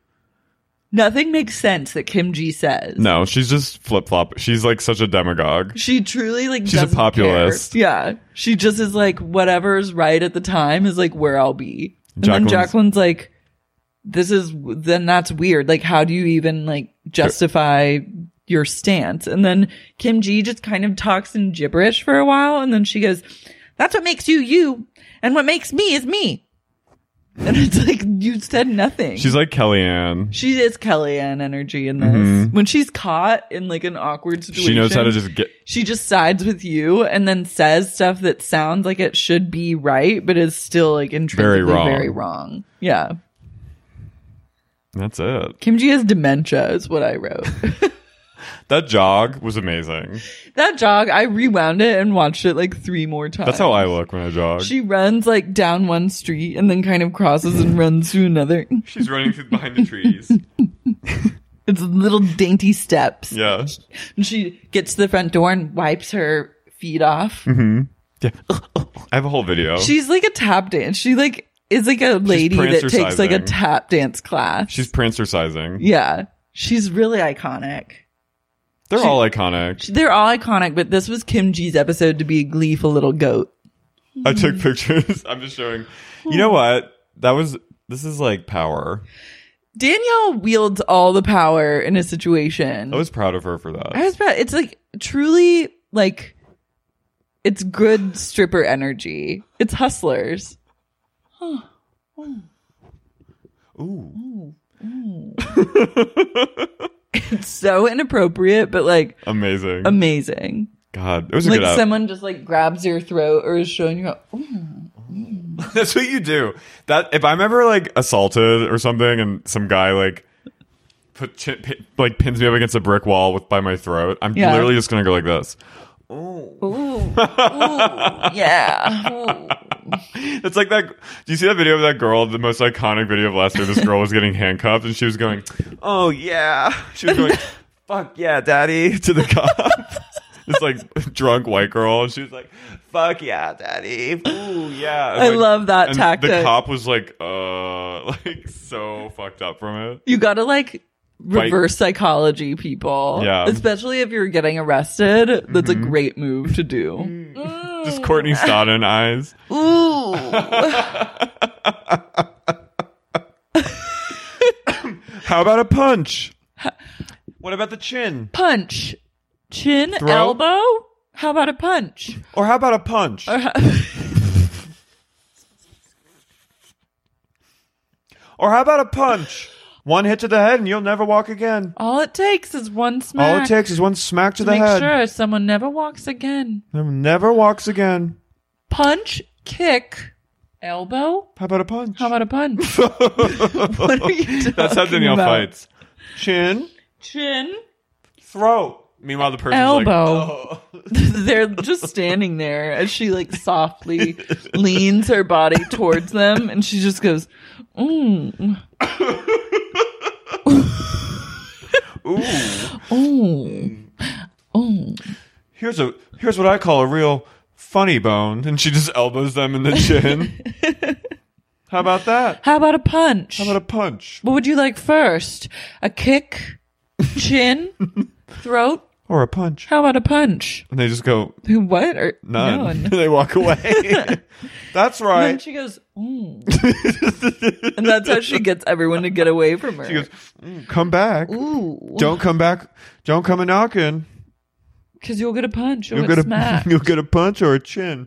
Nothing makes sense that Kim G says. No, she's just flip flop. She's like such a demagogue. She truly like She's a doesn't populist. care. Yeah. She just is like, whatever's right at the time is like where I'll be. And then Jacqueline's- Jacqueline's like, this is, then that's weird. Like, how do you even like justify your stance? And then Kim G just kind of talks in gibberish for a while. And then she goes, that's what makes you you. And what makes me is me. And it's like, you said nothing. She's like Kellyanne. She is Kellyanne energy in this. Mhm. When she's caught in like an awkward situation, She knows how to just get. she just sides with you and then says stuff that sounds like it should be right, but is still like intrinsically Very wrong. very wrong. Yeah. That's it. Kim G has dementia is what I wrote. That jog was amazing. That jog, I rewound it and watched it like three more times. That's how I look when I jog. She runs like down one street and then kind of crosses and runs to another. She's running through behind the trees. It's little dainty steps. Yeah. And she gets to the front door and wipes her feet off. Mm-hmm. Yeah. I have a whole video. She's like a tap dance. She like is like a lady that takes like a prancer-sizing. tap dance class. She's prancer-sizing. Yeah. She's really iconic. They're She- all iconic. They're all iconic, but this was Kim G's episode to be a gleeful little goat. I took pictures. I'm just showing. You know what? That was. This is like power. Danielle wields all the power in a situation. I was proud of her for that. I was proud. It's like truly like it's good stripper energy. It's hustlers. Ooh. Ooh. It's so inappropriate, but like Amazing. amazing. God, it was a Like good app. someone just like grabs your throat or is showing you. Ooh. That's what you do. That if I'm ever like assaulted or something, and some guy like put chin, pin, like pins me up against a brick wall with by my throat, I'm Yeah. literally just gonna go like this. Ooh. Ooh. Yeah. Ooh. It's like that. Do you see that video of that girl? The most iconic video of last year. This girl was getting handcuffed, and she was going, "Oh yeah." She was going, "Fuck yeah, daddy," to the cop. This like drunk white girl, and she was like, "Fuck yeah, daddy." Ooh yeah. And, I like, love that and tactic. The cop was like, uh, like so fucked up from it. You gotta like reverse psychology people. Yeah. Especially if you're getting arrested. That's a great move to do. Just Courtney Stodden eyes. Ooh. How about a punch? What about the chin? Punch. Chin, Throat? elbow? How about a punch? Or how about a punch? Or, ha- Or how about a punch? One hit to the head and you'll never walk again. all it takes is one smack. All it takes is one smack to, to the make head. sure someone never walks again. Never walks again. Punch, kick, elbow. How about a punch? How about a punch? What are you talking That's how Danielle about? fights. Chin, Chin, throat. Meanwhile, the person's elbow. like, oh. They're just standing there as she like softly leans her body towards them, and she just goes, mm. Ooh. Ooh. Ooh. Here's a here's what I call a real funny bone. And she just elbows them in the chin. How about that? How about a punch? How about a punch? What would you like first? A kick, chin, throat? Or a punch? How about a punch? And they just go, Who? What? Or none. none. They walk away. That's And then right. she goes, mm. And that's how she gets everyone to get away from her. She goes, "Mm, come back. Ooh. Don't come back. Don't come a knocking. Because you'll get a punch or You'll a get a smack. you'll get a punch or a chin.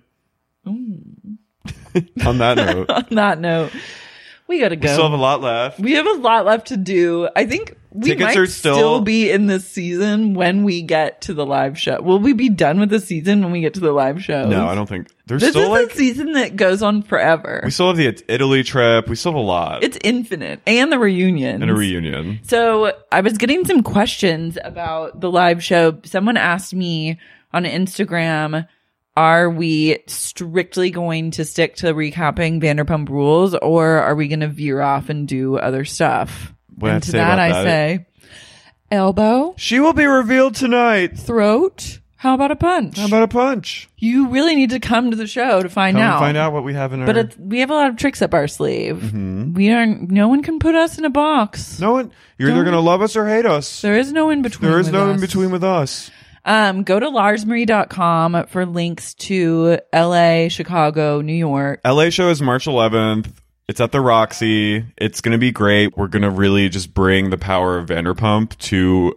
on that note. On that note, we gotta go. We still have a lot left. We have a lot left to do. I think we Tickets might are still- still be in this season when we get to the live show. Will we be done with the season when we get to the live show? No, I don't think. There's This still is like. a season that goes on forever. We still have the Italy trip. We still have a lot. It's infinite. And the reunion. and a reunion. So I was getting some questions about the live show. Someone asked me on Instagram, are we strictly going to stick to recapping Vanderpump Rules, or are we going to veer off and do other stuff? What I and to say that about I that? say, elbow, She will be revealed tonight. throat. How about a punch? How about a punch? You really need to come to the show to find Come out. and find out what we have in our. But it's, we have a lot of tricks up our sleeve. Mm-hmm. We aren't. No one can put us in a box. no one. You're either Don't- going to love us or hate us. There is no in between. There is with no us. in between with us. Um, go to lars marie dot com for links to L A, Chicago, New York. L A show is March eleventh. It's at the Roxy. It's going to be great. We're going to really just bring the power of Vanderpump to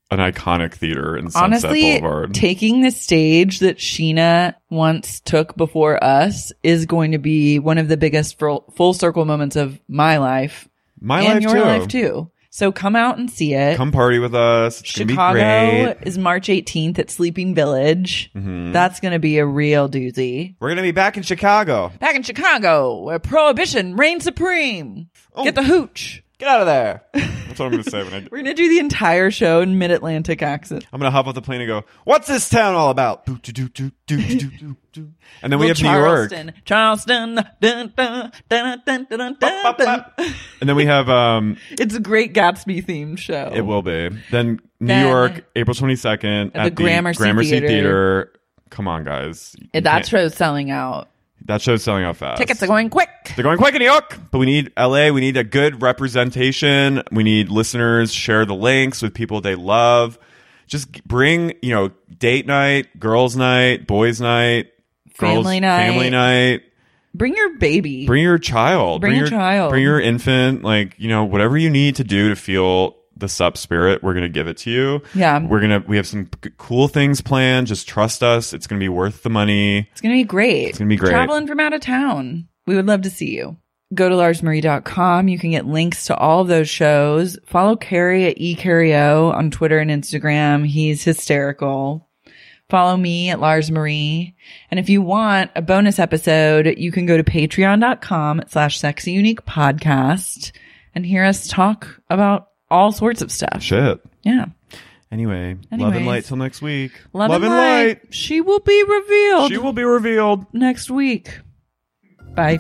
an iconic theater in Sunset Honestly, Boulevard. taking the stage that Sheena once took before us is going to be one of the biggest full, full circle moments of my life. My and life your too. life too. So come out and see it. Come party with us. It's Chicago gonna be great. is March eighteenth at Sleeping Village. Mm-hmm. That's going to be a real doozy. We're going to be back in Chicago. Back in Chicago, where prohibition reigns supreme. Oh. Get the hooch. Get out of there. That's what I'm going to say when I We're going to do the entire show in mid-Atlantic accent. I'm going to hop off the plane and go, what's this town all about? Boo, doo, doo, doo, doo, doo, doo, doo. And then we Well, have New York. Charleston. Charleston. Dun, dun, dun, dun, dun, dun, dun. And then we have um It's a great Gatsby themed show. it will be. Then New Then- York, April twenty-second At at the Gramercy Gramercy Theater. Theater. Come on, guys. You And that can't- show's selling out. that show's selling out fast. Tickets are going quick. They're going quick in New York, but we need L A. We need a good representation. We need listeners share the links with people they love. Just g- bring, you know, date night, girls' night, boys' night, girls, Family night. family night. Bring your baby. Bring your child. Bring your your child. Bring your infant. Like, you know, whatever you need to do to feel the sup spirit, we're gonna give it to you. Yeah. We're gonna. We have some c- cool things planned. Just trust us. It's gonna be worth the money. It's going to be great. It's gonna be great. Traveling from out of town. We would love to see you. Go to lars marie dot com. You can get links to all of those shows. Follow Carrie at eCarrieO on Twitter and Instagram. He's hysterical. Follow me at Lars Marie. And if you want a bonus episode, you can go to patreon dot com slash sexy unique podcast and hear us talk about all sorts of stuff. Shit. Yeah. Anyway, love and Anyways. light till next week. Love, and light. She will be revealed She will be revealed. next week. Bye.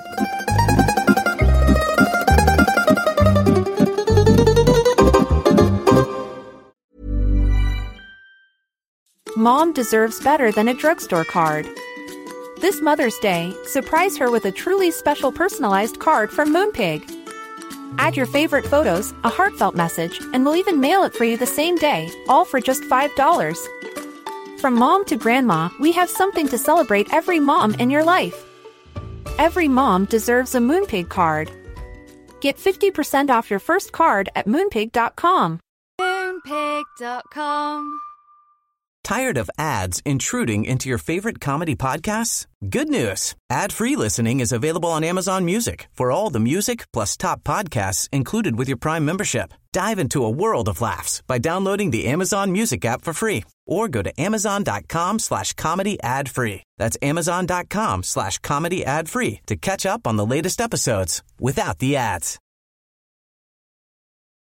Mom deserves better than a drugstore card. This Mother's Day, surprise her with a truly special personalized card from Moonpig. Add your favorite photos, a heartfelt message, and we'll even mail it for you the same day, all for just five dollars. From mom to grandma, we have something to celebrate every mom in your life. Every mom deserves a Moonpig card. Get fifty percent off your first card at moonpig dot com. Moonpig dot com. Tired of ads intruding into your favorite comedy podcasts? Good news. Ad-free listening is available on Amazon Music for all the music plus top podcasts included with your Prime membership. Dive into a world of laughs by downloading the Amazon Music app for free or go to amazon.com slash comedy ad free. That's amazon.com slash comedy ad free to catch up on the latest episodes without the ads.